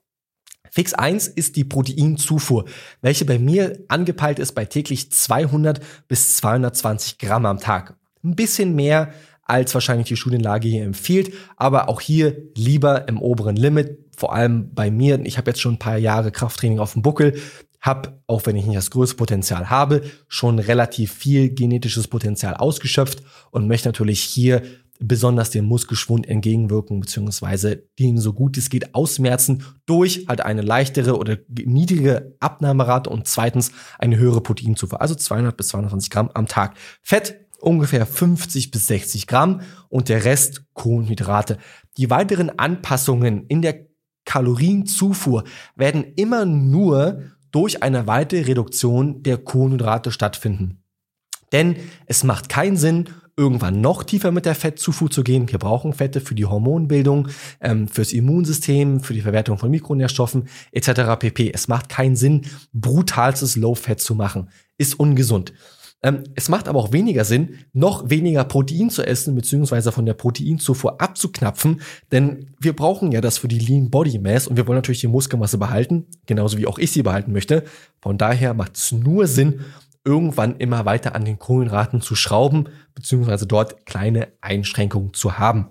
Fix eins ist die Proteinzufuhr, welche bei mir angepeilt ist bei täglich zweihundert bis zweihundertzwanzig Gramm am Tag. Ein bisschen mehr, als wahrscheinlich die Studienlage hier empfiehlt, aber auch hier lieber im oberen Limit, vor allem bei mir. Ich habe jetzt schon ein paar Jahre Krafttraining auf dem Buckel, habe, auch wenn ich nicht das größte Potenzial habe, schon relativ viel genetisches Potenzial ausgeschöpft und möchte natürlich hier besonders dem Muskelschwund entgegenwirken, beziehungsweise den so gut es geht ausmerzen durch halt eine leichtere oder niedrige Abnahmerate und zweitens eine höhere Proteinzufuhr, also zweihundert bis zweihundertzwanzig Gramm am Tag. Fett ungefähr fünfzig bis sechzig Gramm und der Rest Kohlenhydrate. Die weiteren Anpassungen in der Kalorienzufuhr werden immer nur durch eine weitere Reduktion der Kohlenhydrate stattfinden. Denn es macht keinen Sinn, irgendwann noch tiefer mit der Fettzufuhr zu gehen. Wir brauchen Fette für die Hormonbildung, ähm, fürs Immunsystem, für die Verwertung von Mikronährstoffen et cetera pp. Es macht keinen Sinn, brutalstes Low-Fat zu machen. Ist ungesund. Ähm, es macht aber auch weniger Sinn, noch weniger Protein zu essen, beziehungsweise von der Proteinzufuhr abzuknapfen, denn wir brauchen ja das für die Lean Body Mass und wir wollen natürlich die Muskelmasse behalten, genauso wie auch ich sie behalten möchte. Von daher macht es nur Sinn, irgendwann immer weiter an den Kohlenhydraten zu schrauben, beziehungsweise dort kleine Einschränkungen zu haben.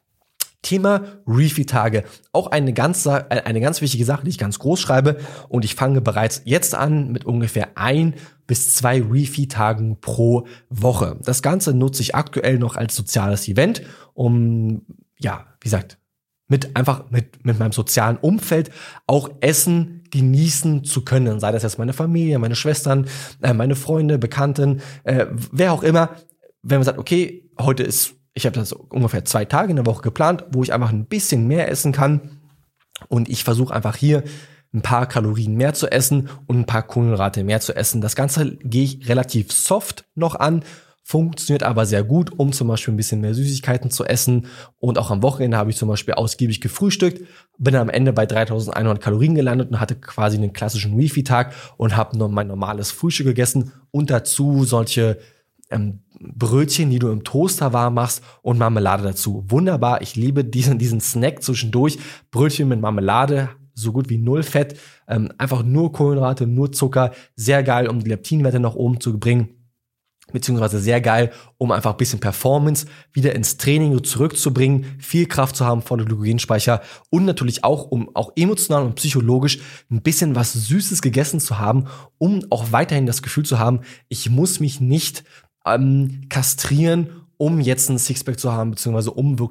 Thema Refeed-Tage. Auch eine ganz, eine ganz wichtige Sache, die ich ganz groß schreibe. Und ich fange bereits jetzt an mit ungefähr ein bis zwei Refeed-Tagen pro Woche. Das Ganze nutze ich aktuell noch als soziales Event, um, ja, wie gesagt, mit einfach mit, mit meinem sozialen Umfeld auch Essen genießen zu können. Sei das jetzt meine Familie, meine Schwestern, äh, meine Freunde, Bekannten, äh, wer auch immer. Wenn man sagt, okay, heute ist, ich habe das ungefähr zwei Tage in der Woche geplant, wo ich einfach ein bisschen mehr essen kann und ich versuche einfach hier ein paar Kalorien mehr zu essen und ein paar Kohlenhydrate mehr zu essen. Das Ganze gehe ich relativ soft noch an, funktioniert aber sehr gut, um zum Beispiel ein bisschen mehr Süßigkeiten zu essen. Und auch am Wochenende habe ich zum Beispiel ausgiebig gefrühstückt, bin am Ende bei dreitausendeinhundert Kalorien gelandet und hatte quasi einen klassischen Refeed-Tag und habe nur mein normales Frühstück gegessen und dazu solche ähm, Brötchen, die du im Toaster warm machst und Marmelade dazu. Wunderbar, ich liebe diesen, diesen Snack zwischendurch. Brötchen mit Marmelade, so gut wie null Fett, ähm, einfach nur Kohlenhydrate, nur Zucker. Sehr geil, um die Leptinwerte nach oben zu bringen. Beziehungsweise sehr geil, um einfach ein bisschen Performance wieder ins Training zurückzubringen, viel Kraft zu haben vor dem Glykogenspeicher und natürlich auch, um auch emotional und psychologisch ein bisschen was Süßes gegessen zu haben, um auch weiterhin das Gefühl zu haben, ich muss mich nicht ähm, kastrieren, um jetzt ein Sixpack zu haben, beziehungsweise um wirklich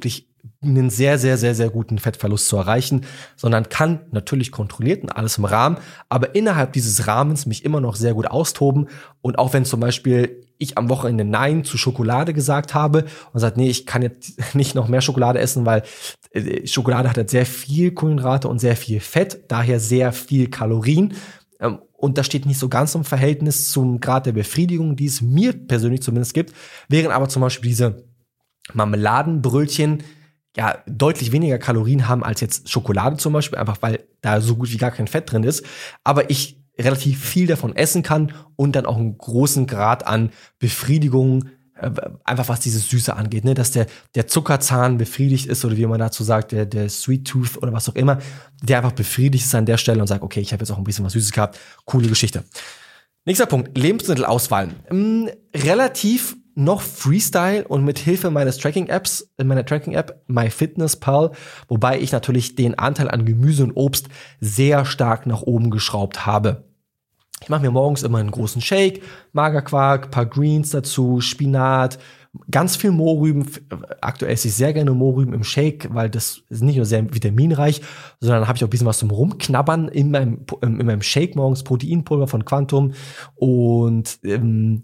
einen sehr, sehr, sehr, sehr guten Fettverlust zu erreichen, sondern kann natürlich kontrolliert und alles im Rahmen, aber innerhalb dieses Rahmens mich immer noch sehr gut austoben. Und auch wenn zum Beispiel ich am Wochenende Nein zu Schokolade gesagt habe und sagt, nee, ich kann jetzt nicht noch mehr Schokolade essen, weil äh, Schokolade hat halt sehr viel Kohlenhydrate und sehr viel Fett, daher sehr viel Kalorien. Ähm, und das steht nicht so ganz im Verhältnis zum Grad der Befriedigung, die es mir persönlich zumindest gibt, während aber zum Beispiel diese Marmeladenbrötchen ja deutlich weniger Kalorien haben als jetzt Schokolade zum Beispiel, einfach weil da so gut wie gar kein Fett drin ist, aber ich relativ viel davon essen kann und dann auch einen großen Grad an Befriedigung, äh, einfach was dieses Süße angeht, ne, dass der der Zuckerzahn befriedigt ist oder wie man dazu sagt, der der Sweet Tooth oder was auch immer, der einfach befriedigt ist an der Stelle und sagt, okay, ich habe jetzt auch ein bisschen was Süßes gehabt, coole Geschichte. Nächster Punkt, Lebensmittelauswahl. Ähm, relativ noch Freestyle und mit Hilfe meines Tracking-Apps, in meiner Tracking-App MyFitnessPal, wobei ich natürlich den Anteil an Gemüse und Obst sehr stark nach oben geschraubt habe. Ich mache mir morgens immer einen großen Shake, Magerquark, paar Greens dazu, Spinat, ganz viel Mohrrüben. Aktuell esse ich sehr gerne Mohrrüben im Shake, weil das ist nicht nur sehr vitaminreich, sondern habe ich auch ein bisschen was zum Rumknabbern in meinem, in meinem Shake morgens, Proteinpulver von Quantum und ähm,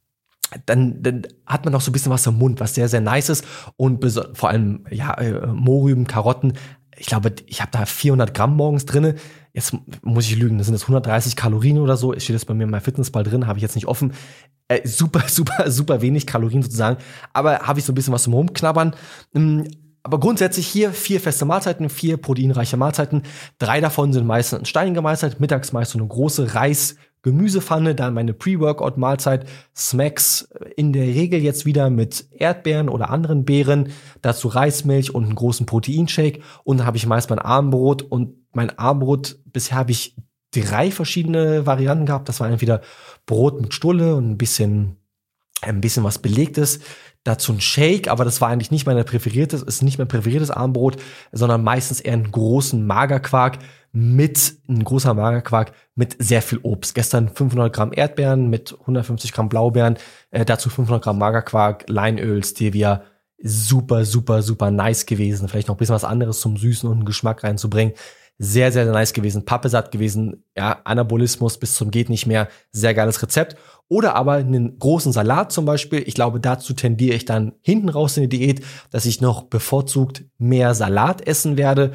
Dann, dann hat man noch so ein bisschen was im Mund, was sehr, sehr nice ist. Und beso- vor allem, ja, äh, Mohrrüben, Karotten. Ich glaube, ich habe da vierhundert Gramm morgens drinne. Jetzt muss ich lügen, das sind jetzt hundertdreißig Kalorien oder so. Es steht jetzt bei mir in meinem Fitnessball drin, habe ich jetzt nicht offen. Äh, super, super, super wenig Kalorien sozusagen. Aber habe ich so ein bisschen was zum Rumknabbern. Ähm, Aber grundsätzlich hier vier feste Mahlzeiten, vier proteinreiche Mahlzeiten. Drei davon sind meistens in Stein gemeißelt. Mittags meist so eine große Reis- Gemüsepfanne, dann meine Pre-Workout-Mahlzeit, Smacks in der Regel jetzt wieder mit Erdbeeren oder anderen Beeren, dazu Reismilch und einen großen Proteinshake und dann habe ich meist mein Abendbrot und mein Abendbrot, bisher habe ich drei verschiedene Varianten gehabt, das war entweder Brot mit Stulle und ein bisschen ein bisschen was Belegtes, dazu ein Shake, aber das war eigentlich nicht mein präferiertes, ist nicht mein präferiertes Abendbrot, sondern meistens eher einen großen Magerquark mit, ein großer Magerquark mit sehr viel Obst. Gestern fünfhundert Gramm Erdbeeren mit hundertfünfzig Gramm Blaubeeren, äh, dazu fünfhundert Gramm Magerquark, Leinöl, Stevia, super, super, super nice gewesen. Vielleicht noch ein bisschen was anderes zum Süßen und einen Geschmack reinzubringen. Sehr, sehr, sehr nice gewesen, pappesatt gewesen, ja, Anabolismus bis zum geht nicht mehr, sehr geiles Rezept. Oder aber einen großen Salat zum Beispiel. Ich glaube, dazu tendiere ich dann hinten raus in die Diät, dass ich noch bevorzugt mehr Salat essen werde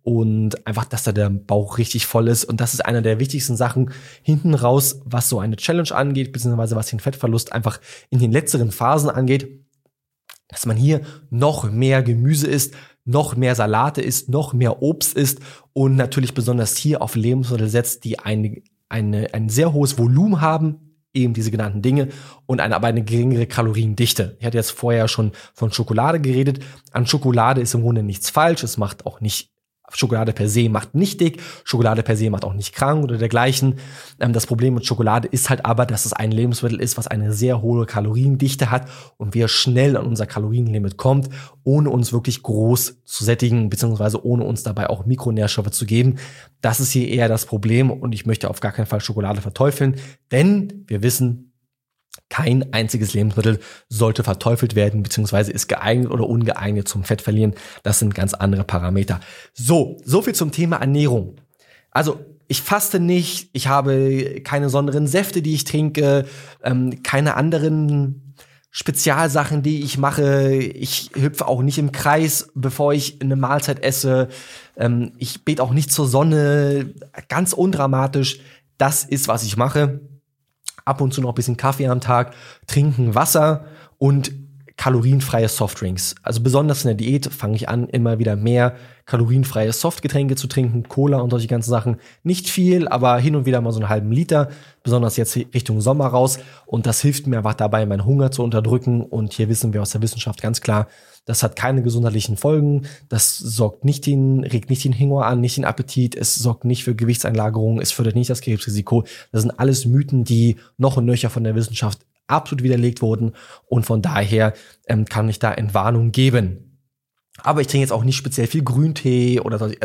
und einfach, dass da der Bauch richtig voll ist. Und das ist einer der wichtigsten Sachen hinten raus, was so eine Challenge angeht, beziehungsweise was den Fettverlust einfach in den letzteren Phasen angeht, dass man hier noch mehr Gemüse isst, noch mehr Salate isst, noch mehr Obst isst und natürlich besonders hier auf Lebensmittel setzt, die eine, eine, ein sehr hohes Volumen haben, eben diese genannten Dinge und eine, aber eine geringere Kaloriendichte. Ich hatte jetzt vorher schon von Schokolade geredet. An Schokolade ist im Grunde nichts falsch. Es macht auch nicht, Schokolade per se macht nicht dick, Schokolade per se macht auch nicht krank oder dergleichen. Ähm, das Problem mit Schokolade ist halt aber, dass es ein Lebensmittel ist, was eine sehr hohe Kaloriendichte hat und wir schnell an unser Kalorienlimit kommt, ohne uns wirklich groß zu sättigen, beziehungsweise ohne uns dabei auch Mikronährstoffe zu geben. Das ist hier eher das Problem und ich möchte auf gar keinen Fall Schokolade verteufeln, denn wir wissen, kein einziges Lebensmittel sollte verteufelt werden, beziehungsweise ist geeignet oder ungeeignet zum Fettverlieren. Das sind ganz andere Parameter. So, so viel zum Thema Ernährung. Also, ich faste nicht, ich habe keine besonderen Säfte, die ich trinke, ähm, keine anderen Spezialsachen, die ich mache. Ich hüpfe auch nicht im Kreis, bevor ich eine Mahlzeit esse. Ähm, ich bete auch nicht zur Sonne. Ganz undramatisch. Das ist, was ich mache. Ab und zu noch ein bisschen Kaffee am Tag, trinken Wasser und kalorienfreie Softdrinks. Also besonders in der Diät fange ich an, immer wieder mehr kalorienfreie Softgetränke zu trinken, Cola und solche ganzen Sachen. Nicht viel, aber hin und wieder mal so einen halben Liter, besonders jetzt Richtung Sommer raus. Und das hilft mir einfach dabei, meinen Hunger zu unterdrücken. Und hier wissen wir aus der Wissenschaft ganz klar, das hat keine gesundheitlichen Folgen. Das sorgt nicht den, regt nicht den Hunger an, nicht den Appetit. Es sorgt nicht für Gewichtseinlagerungen. Es fördert nicht das Krebsrisiko. Das sind alles Mythen, die noch und nöcher von der Wissenschaft absolut widerlegt wurden. Und von daher ähm, kann ich da Entwarnung geben. Aber ich trinke jetzt auch nicht speziell viel Grüntee oder so. Also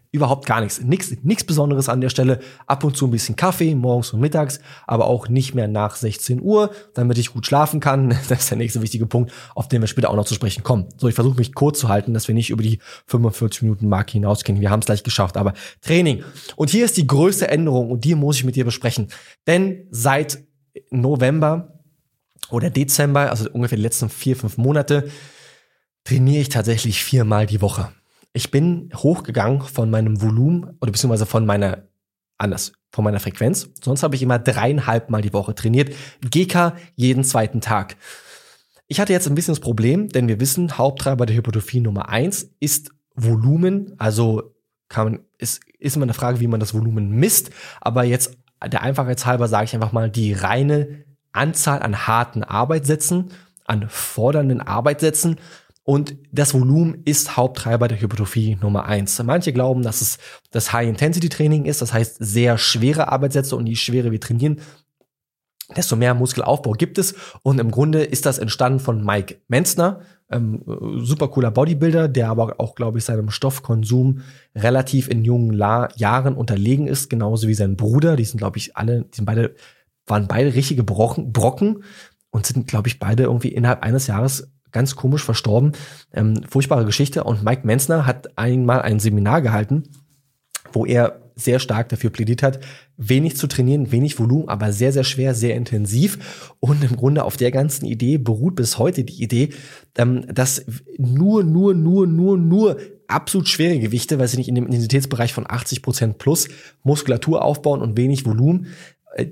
Überhaupt gar nichts. Nichts, nichts Besonderes an der Stelle. Ab und zu ein bisschen Kaffee, morgens und mittags, aber auch nicht mehr nach sechzehn Uhr, damit ich gut schlafen kann. Das ist der nächste wichtige Punkt, auf den wir später auch noch zu sprechen kommen. So, ich versuche mich kurz zu halten, dass wir nicht über die fünfundvierzig Minuten Marke hinausgehen. Wir haben es gleich geschafft, aber Training. Und hier ist die größte Änderung und die muss ich mit dir besprechen. Denn seit November oder Dezember, also ungefähr die letzten vier, fünf Monate, trainiere ich tatsächlich viermal die Woche. Ich bin hochgegangen von meinem Volumen oder beziehungsweise von meiner, anders, von meiner Frequenz. Sonst habe ich immer dreieinhalb Mal die Woche trainiert. G K jeden zweiten Tag. Ich hatte jetzt ein bisschen das Problem, denn wir wissen, Haupttreiber der Hypertrophie Nummer eins ist Volumen. Also kann man, ist, ist immer eine Frage, wie man das Volumen misst. Aber jetzt der Einfachheit halber sage ich einfach mal die reine Anzahl an harten Arbeitssätzen, an fordernden Arbeitssätzen. Und das Volumen ist Haupttreiber der Hypertrophie Nummer eins. Manche glauben, dass es das High-Intensity-Training ist, das heißt sehr schwere Arbeitssätze, und je schwerer wir trainieren, desto mehr Muskelaufbau gibt es. Und im Grunde ist das entstanden von Mike Menzner, ähm, super cooler Bodybuilder, der aber auch, glaube ich, seinem Stoffkonsum relativ in jungen La- Jahren unterlegen ist, genauso wie sein Bruder. Die sind, glaube ich, alle, die sind beide, waren beide richtige Brocken, Brocken und sind, glaube ich, beide irgendwie innerhalb eines Jahres ganz komisch verstorben. Ähm, furchtbare Geschichte. Und Mike Menzner hat einmal ein Seminar gehalten, wo er sehr stark dafür plädiert hat, wenig zu trainieren, wenig Volumen, aber sehr, sehr schwer, sehr intensiv. Und im Grunde auf der ganzen Idee beruht bis heute die Idee, ähm, dass nur, nur, nur, nur, nur absolut schwere Gewichte, weil sie nicht in dem Intensitätsbereich von achtzig Prozent plus Muskulatur aufbauen und wenig Volumen, äh,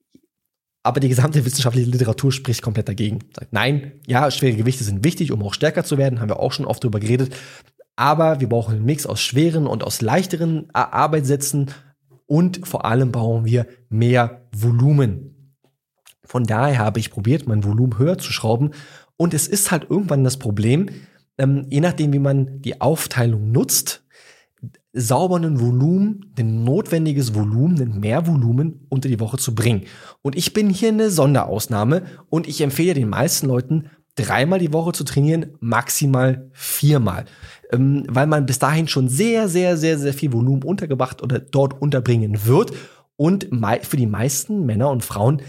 aber die gesamte wissenschaftliche Literatur spricht komplett dagegen. Sagt, nein, ja, schwere Gewichte sind wichtig, um auch stärker zu werden, haben wir auch schon oft drüber geredet. Aber wir brauchen einen Mix aus schweren und aus leichteren Arbeitssätzen und vor allem brauchen wir mehr Volumen. Von daher habe ich probiert, mein Volumen höher zu schrauben, und es ist halt irgendwann das Problem, ähm, je nachdem, wie man die Aufteilung nutzt, sauberen Volumen, ein notwendiges Volumen, ein Mehrvolumen unter die Woche zu bringen. Und ich bin hier eine Sonderausnahme und ich empfehle den meisten Leuten, dreimal die Woche zu trainieren, maximal viermal. Ähm, weil man bis dahin schon sehr, sehr, sehr, sehr viel Volumen untergebracht oder dort unterbringen wird und für die meisten Männer und Frauen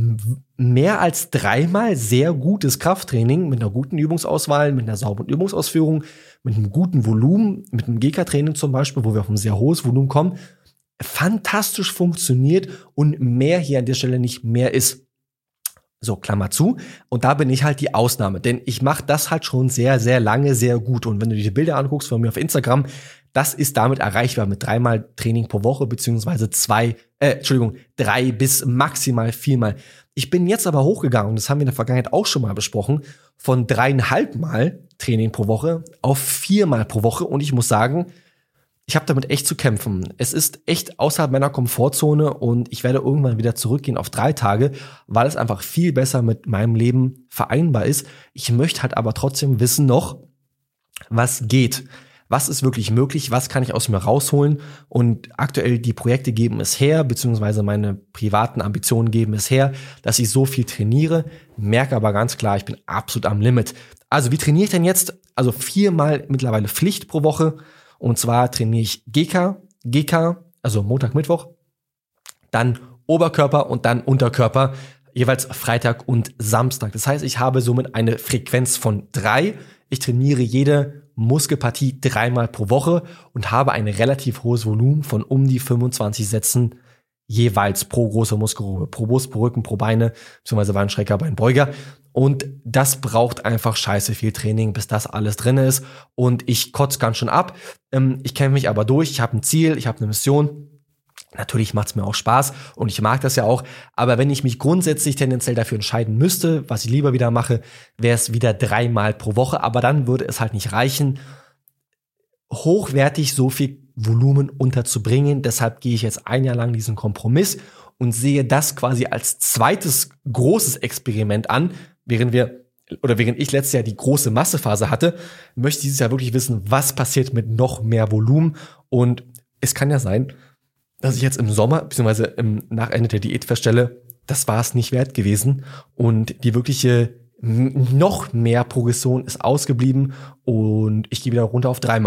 mehr als dreimal sehr gutes Krafttraining mit einer guten Übungsauswahl, mit einer sauberen Übungsausführung, mit einem guten Volumen, mit einem G K-Training zum Beispiel, wo wir auf ein sehr hohes Volumen kommen, fantastisch funktioniert und mehr hier an der Stelle nicht mehr ist. So, Klammer zu. Und da bin ich halt die Ausnahme, denn ich mache das halt schon sehr, sehr lange sehr gut. Und wenn du dir die Bilder anguckst von mir auf Instagram, das ist damit erreichbar mit dreimal Training pro Woche, beziehungsweise zwei, äh, Entschuldigung, drei bis maximal viermal. Ich bin jetzt aber hochgegangen, und das haben wir in der Vergangenheit auch schon mal besprochen, von dreieinhalb Mal Training pro Woche auf viermal pro Woche. Und ich muss sagen, ich habe damit echt zu kämpfen. Es ist echt außerhalb meiner Komfortzone und ich werde irgendwann wieder zurückgehen auf drei Tage, weil es einfach viel besser mit meinem Leben vereinbar ist. Ich möchte halt aber trotzdem wissen noch, was geht. Was ist wirklich möglich? Was kann ich aus mir rausholen? Und aktuell die Projekte geben es her, beziehungsweise meine privaten Ambitionen geben es her, dass ich so viel trainiere, merke aber ganz klar, ich bin absolut am Limit. Also wie trainiere ich denn jetzt? Also viermal mittlerweile Pflicht pro Woche. Und zwar trainiere ich G K, G K, also Montag, Mittwoch, dann Oberkörper und dann Unterkörper, jeweils Freitag und Samstag. Das heißt, ich habe somit eine Frequenz von drei. Ich trainiere jede Muskelpartie dreimal pro Woche und habe ein relativ hohes Volumen von um die fünfundzwanzig Sätzen jeweils pro große Muskelgruppe, pro Brust, pro Rücken, pro Beine, beziehungsweise Beinstrecker, Beinbeuger. Und das braucht einfach scheiße viel Training, bis das alles drin ist. Und ich kotze ganz schön ab. Ich kämpfe mich aber durch. Ich habe ein Ziel, ich habe eine Mission. Natürlich macht es mir auch Spaß und ich mag das ja auch. Aber wenn ich mich grundsätzlich tendenziell dafür entscheiden müsste, was ich lieber wieder mache, wäre es wieder dreimal pro Woche. Aber dann würde es halt nicht reichen, hochwertig so viel Volumen unterzubringen. Deshalb gehe ich jetzt ein Jahr lang diesen Kompromiss und sehe das quasi als zweites großes Experiment an. Während wir, oder während ich letztes Jahr die große Massephase hatte, möchte ich dieses Jahr wirklich wissen, was passiert mit noch mehr Volumen. Und es kann ja sein, dass ich jetzt im Sommer, beziehungsweise im Nachende der Diät feststelle, das war es nicht wert gewesen. Und die wirkliche noch mehr Progression ist ausgeblieben und ich gehe wieder runter auf dreimal.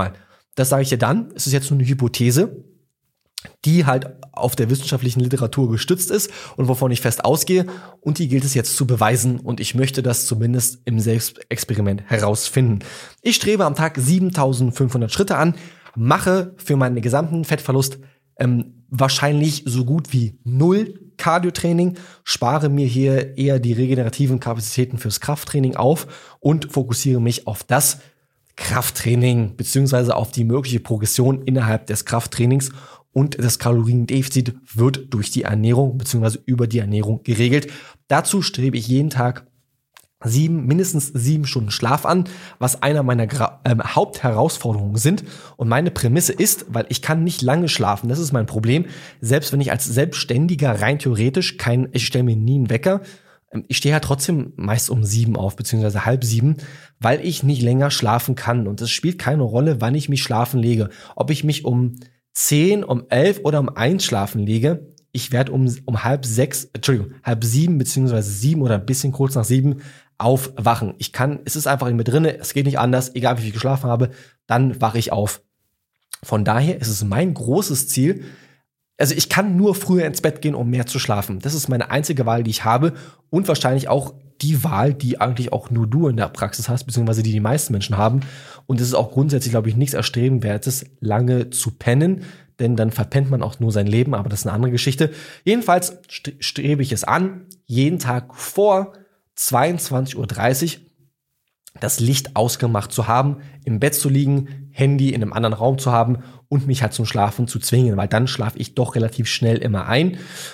Das sage ich dir dann. Es ist jetzt nur eine Hypothese, die halt auf der wissenschaftlichen Literatur gestützt ist und wovon ich fest ausgehe. Und die gilt es jetzt zu beweisen. Und ich möchte das zumindest im Selbstexperiment herausfinden. Ich strebe am Tag siebentausendfünfhundert Schritte an, mache für meinen gesamten Fettverlust ähm, wahrscheinlich so gut wie null Cardio-Training, spare mir hier eher die regenerativen Kapazitäten fürs Krafttraining auf und fokussiere mich auf das Krafttraining beziehungsweise auf die mögliche Progression innerhalb des Krafttrainings. Und das Kaloriendefizit wird durch die Ernährung bzw. über die Ernährung geregelt. Dazu strebe ich jeden Tag sieben, mindestens sieben Stunden Schlaf an, was einer meiner Gra- äh, Hauptherausforderungen sind. Und meine Prämisse ist, weil ich kann nicht lange schlafen, das ist mein Problem. Selbst wenn ich als Selbstständiger rein theoretisch kein, ich stelle mir nie einen Wecker, ich stehe halt trotzdem meist um sieben auf, beziehungsweise halb sieben, weil ich nicht länger schlafen kann. Und es spielt keine Rolle, wann ich mich schlafen lege. Ob ich mich um zehn, um elf oder um eins schlafen lege, ich werde um, um halb sechs, Entschuldigung, halb sieben beziehungsweise sieben oder ein bisschen kurz nach sieben aufwachen. Ich kann, es ist einfach in mir drinne, es geht nicht anders, egal wie viel ich geschlafen habe, dann wache ich auf. Von daher ist es mein großes Ziel, also ich kann nur früher ins Bett gehen, um mehr zu schlafen. Das ist meine einzige Wahl, die ich habe und wahrscheinlich auch die Wahl, die eigentlich auch nur du in der Praxis hast, beziehungsweise die die meisten Menschen haben. Und es ist auch grundsätzlich, glaube ich, nichts Erstrebenwertes, lange zu pennen, denn dann verpennt man auch nur sein Leben, aber das ist eine andere Geschichte. Jedenfalls strebe ich es an, jeden Tag vor zweiundzwanzig Uhr dreißig das Licht ausgemacht zu haben, im Bett zu liegen, Handy in einem anderen Raum zu haben und mich halt zum Schlafen zu zwingen, weil dann schlafe ich doch relativ schnell immer ein.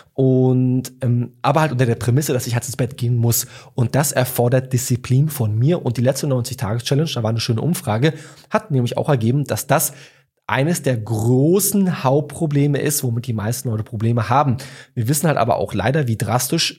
Und ähm, aber halt unter der Prämisse, dass ich halt ins Bett gehen muss. Und das erfordert Disziplin von mir. Und die letzte neunzig-Tages-Challenge, da war eine schöne Umfrage, hat nämlich auch ergeben, dass das eines der großen Hauptprobleme ist, womit die meisten Leute Probleme haben. Wir wissen halt aber auch leider, wie drastisch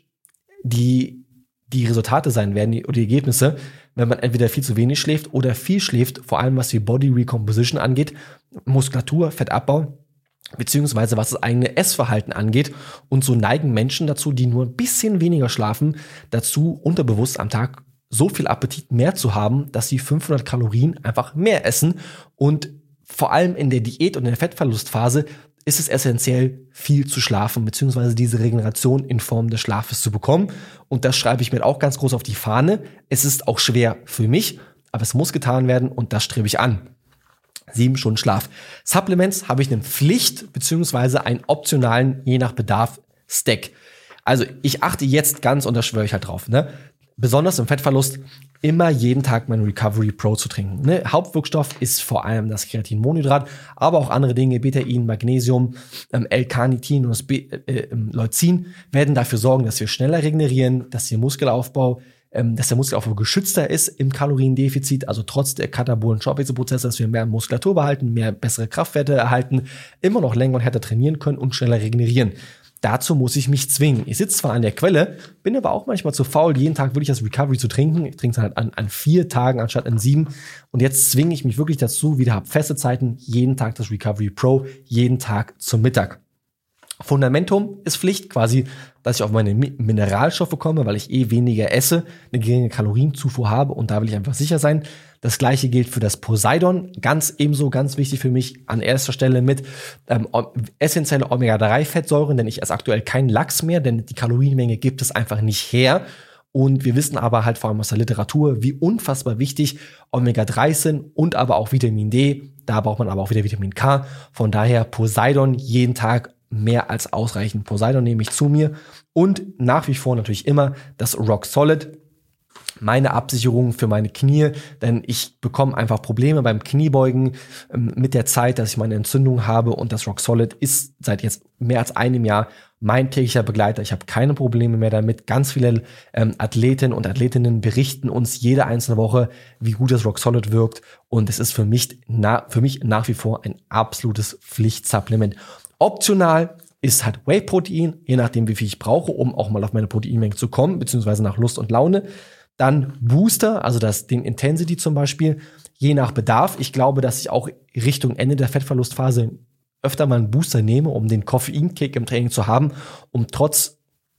die die Resultate sein werden, die, oder die Ergebnisse, wenn man entweder viel zu wenig schläft oder viel schläft, vor allem was die Body Recomposition angeht, Muskulatur, Fettabbau, beziehungsweise was das eigene Essverhalten angeht. Und so neigen Menschen dazu, die nur ein bisschen weniger schlafen, dazu unterbewusst am Tag so viel Appetit mehr zu haben, dass sie fünfhundert Kalorien einfach mehr essen. Und vor allem in der Diät und in der Fettverlustphase ist es essentiell, viel zu schlafen, beziehungsweise diese Regeneration in Form des Schlafes zu bekommen. Und das schreibe ich mir auch ganz groß auf die Fahne. Es ist auch schwer für mich, aber es muss getan werden und das strebe ich an. Sieben Stunden Schlaf. Supplements habe ich eine Pflicht, beziehungsweise einen optionalen, je nach Bedarf, Stack. Also ich achte jetzt ganz, und da schwöre ich halt drauf, ne? Besonders im Fettverlust, immer jeden Tag mein Recovery Pro zu trinken. Ne? Hauptwirkstoff ist vor allem das Kreatinmonhydrat, aber auch andere Dinge, Betain, Magnesium, ähm, L-Carnitin und das B- äh, Leucin werden dafür sorgen, dass wir schneller regenerieren, dass der Muskelaufbau, ähm, dass der Muskelaufbau geschützter ist im Kaloriendefizit, also trotz der katabolen Stoffwechselprozesse, dass wir mehr Muskulatur behalten, mehr bessere Kraftwerte erhalten, immer noch länger und härter trainieren können und schneller regenerieren. Dazu muss ich mich zwingen. Ich sitze zwar an der Quelle, bin aber auch manchmal zu faul, jeden Tag wirklich das Recovery zu trinken. Ich trinke es halt an, an vier Tagen anstatt an sieben. Und jetzt zwinge ich mich wirklich dazu, wieder habe feste Zeiten, jeden Tag das Recovery Pro, jeden Tag zum Mittag. Fundamentum ist Pflicht, quasi, dass ich auf meine Mineralstoffe komme, weil ich eh weniger esse, eine geringe Kalorienzufuhr habe und da will ich einfach sicher sein. Das gleiche gilt für das Poseidon, ganz ebenso, ganz wichtig für mich, an erster Stelle mit ähm, essentielle Omega drei Fettsäuren, denn ich esse aktuell keinen Lachs mehr, denn die Kalorienmenge gibt es einfach nicht her. Und wir wissen aber halt vor allem aus der Literatur, wie unfassbar wichtig Omega drei sind und aber auch Vitamin D. Da braucht man aber auch wieder Vitamin K. Von daher Poseidon jeden Tag mehr als ausreichend. Poseidon nehme ich zu mir und nach wie vor natürlich immer das Rock Solid. Meine Absicherung für meine Knie, denn ich bekomme einfach Probleme beim Kniebeugen ähm, mit der Zeit, dass ich meine Entzündung habe und das Rock Solid ist seit jetzt mehr als einem Jahr mein täglicher Begleiter. Ich habe keine Probleme mehr damit. Ganz viele ähm, Athleten und Athletinnen berichten uns jede einzelne Woche, wie gut das Rock Solid wirkt und es ist für mich, na, für mich nach wie vor ein absolutes Pflichtsupplement. Optional ist halt Whey-Protein, je nachdem wie viel ich brauche, um auch mal auf meine Proteinmenge zu kommen, beziehungsweise nach Lust und Laune. Dann Booster, also das, den Intensity zum Beispiel, je nach Bedarf. Ich glaube, dass ich auch Richtung Ende der Fettverlustphase öfter mal einen Booster nehme, um den Koffeinkick im Training zu haben, um trotz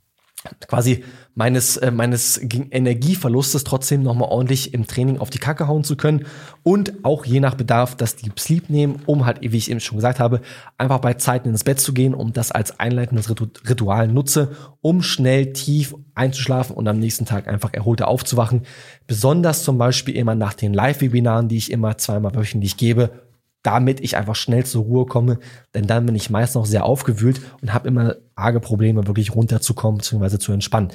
quasi meines, äh, meines Energieverlustes trotzdem nochmal ordentlich im Training auf die Kacke hauen zu können und auch je nach Bedarf das Deep Sleep nehmen, um halt, wie ich eben schon gesagt habe, einfach bei Zeiten ins Bett zu gehen, um das als einleitendes Ritual nutze, um schnell tief einzuschlafen und am nächsten Tag einfach erholter aufzuwachen. Besonders zum Beispiel immer nach den Live-Webinaren, die ich immer zweimal wöchentlich gebe, damit ich einfach schnell zur Ruhe komme, denn dann bin ich meist noch sehr aufgewühlt und habe immer arge Probleme, wirklich runterzukommen bzw. zu entspannen.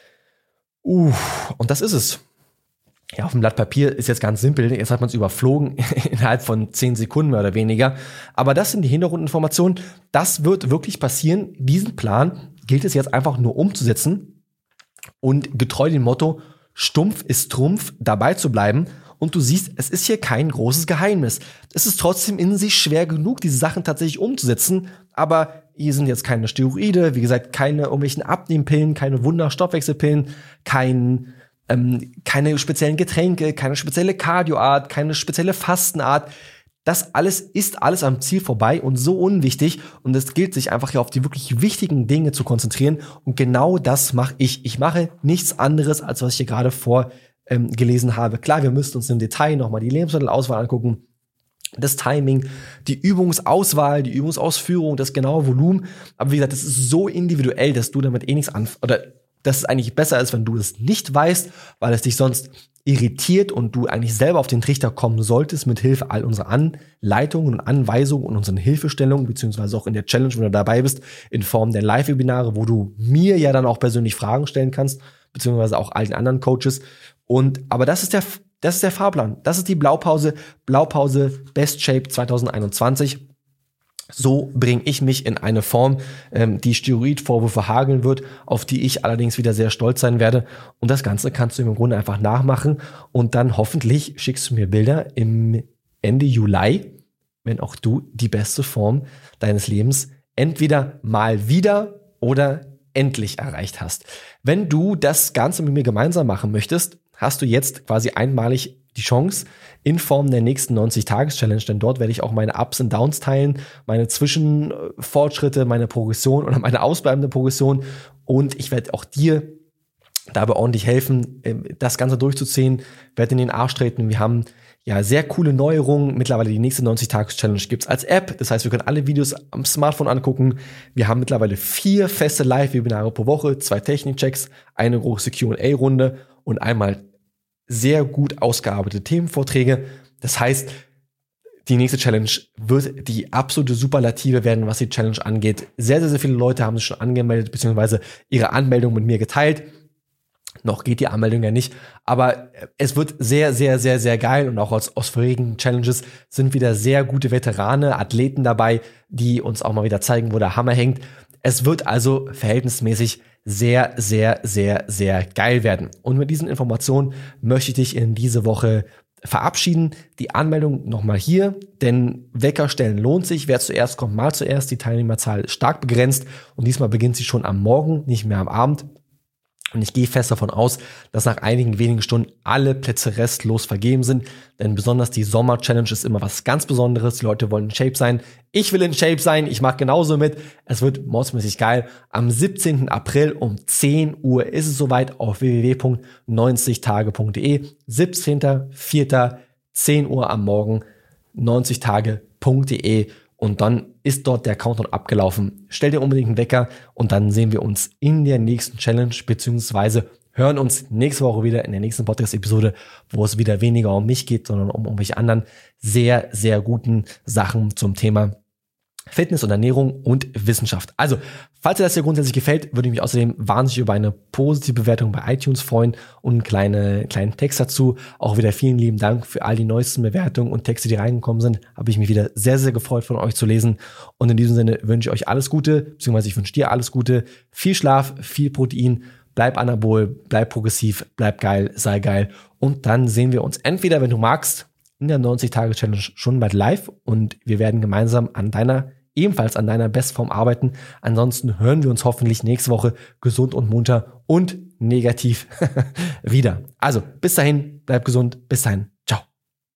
Uh, und das ist es. Ja, auf dem Blatt Papier ist jetzt ganz simpel, jetzt hat man es überflogen, innerhalb von zehn Sekunden mehr oder weniger. Aber das sind die Hintergrundinformationen, das wird wirklich passieren. Diesen Plan gilt es jetzt einfach nur umzusetzen und getreu dem Motto, stumpf ist Trumpf, dabei zu bleiben. Und du siehst, es ist hier kein großes Geheimnis. Es ist trotzdem in sich schwer genug, diese Sachen tatsächlich umzusetzen. Aber hier sind jetzt keine Steroide, wie gesagt, keine irgendwelchen Abnehmpillen, keine Wunderstoffwechselpillen, kein, ähm, keine speziellen Getränke, keine spezielle Cardioart, keine spezielle Fastenart. Das alles ist alles am Ziel vorbei und so unwichtig. Und es gilt, sich einfach hier auf die wirklich wichtigen Dinge zu konzentrieren. Und genau das mache ich. Ich mache nichts anderes, als was ich hier gerade vor Ähm, gelesen habe. Klar, wir müssten uns im Detail nochmal die Lebensmittelauswahl angucken, das Timing, die Übungsauswahl, die Übungsausführung, das genaue Volumen. Aber wie gesagt, das ist so individuell, dass du damit eh nichts anf- oder dass es eigentlich besser ist, wenn du es nicht weißt, weil es dich sonst irritiert und du eigentlich selber auf den Trichter kommen solltest mit Hilfe all unserer Anleitungen und Anweisungen und unseren Hilfestellungen, beziehungsweise auch in der Challenge, wenn du dabei bist, in Form der Live-Webinare, wo du mir ja dann auch persönlich Fragen stellen kannst, beziehungsweise auch allen anderen Coaches. Und, aber das ist der, das ist der Fahrplan. Das ist die Blaupause. Blaupause Best Shape zwanzig einundzwanzig. So bringe ich mich in eine Form, ähm, die Steroidvorwürfe hageln wird, auf die ich allerdings wieder sehr stolz sein werde. Und das Ganze kannst du im Grunde einfach nachmachen. Und dann hoffentlich schickst du mir Bilder im Ende Juli, wenn auch du die beste Form deines Lebens entweder mal wieder oder endlich erreicht hast. Wenn du das Ganze mit mir gemeinsam machen möchtest, hast du jetzt quasi einmalig die Chance in Form der nächsten neunzig-Tages-Challenge, denn dort werde ich auch meine Ups und Downs teilen, meine Zwischenfortschritte, meine Progression oder meine ausbleibende Progression und ich werde auch dir dabei ordentlich helfen, das Ganze durchzuziehen, werde in den Arsch treten. Wir haben ja sehr coole Neuerungen. Mittlerweile die nächste neunzig-Tages-Challenge gibt's als App. Das heißt, wir können alle Videos am Smartphone angucken. Wir haben mittlerweile vier feste Live-Webinare pro Woche, zwei Technikchecks, eine große Q und A-Runde und einmal sehr gut ausgearbeitete Themenvorträge. Das heißt, die nächste Challenge wird die absolute Superlative werden, was die Challenge angeht. Sehr, sehr, sehr viele Leute haben sich schon angemeldet, beziehungsweise ihre Anmeldung mit mir geteilt. Noch geht die Anmeldung ja nicht, aber es wird sehr, sehr, sehr, sehr geil und auch aus, aus vorigen Challenges sind wieder sehr gute Veterane, Athleten dabei, die uns auch mal wieder zeigen, wo der Hammer hängt. Es wird also verhältnismäßig sehr, sehr, sehr, sehr geil werden. Und mit diesen Informationen möchte ich dich in diese Woche verabschieden. Die Anmeldung nochmal hier, denn Wecker stellen lohnt sich. Wer zuerst kommt, mal zuerst. Die Teilnehmerzahl ist stark begrenzt und diesmal beginnt sie schon am Morgen, nicht mehr am Abend. Und ich gehe fest davon aus, dass nach einigen wenigen Stunden alle Plätze restlos vergeben sind. Denn besonders die Sommer-Challenge ist immer was ganz Besonderes. Die Leute wollen in Shape sein. Ich will in Shape sein. Ich mache genauso mit. Es wird mordsmäßig geil. Am siebzehnten April um zehn Uhr ist es soweit auf w w w punkt neunzig tage punkt de. siebzehnten vierten zehn Uhr am Morgen neunzig tage punkt de. Und dann ist dort der Countdown abgelaufen. Stell dir unbedingt einen Wecker und dann sehen wir uns in der nächsten Challenge, beziehungsweise hören uns nächste Woche wieder in der nächsten Podcast-Episode, wo es wieder weniger um mich geht, sondern um irgendwelche anderen sehr, sehr guten Sachen zum Thema Fitness und Ernährung und Wissenschaft. Also, falls dir das hier grundsätzlich gefällt, würde ich mich außerdem wahnsinnig über eine positive Bewertung bei iTunes freuen und einen kleinen, kleinen Text dazu. Auch wieder vielen lieben Dank für all die neuesten Bewertungen und Texte, die reingekommen sind. Habe ich mich wieder sehr, sehr gefreut, von euch zu lesen. Und in diesem Sinne wünsche ich euch alles Gute, beziehungsweise ich wünsche dir alles Gute. Viel Schlaf, viel Protein, bleib anabol, bleib progressiv, bleib geil, sei geil. Und dann sehen wir uns entweder, wenn du magst, in der neunzig-Tage-Challenge schon bald live und wir werden gemeinsam an deiner ebenfalls an deiner Bestform arbeiten. Ansonsten hören wir uns hoffentlich nächste Woche gesund und munter und negativ wieder. Also bis dahin, bleib gesund, bis dahin.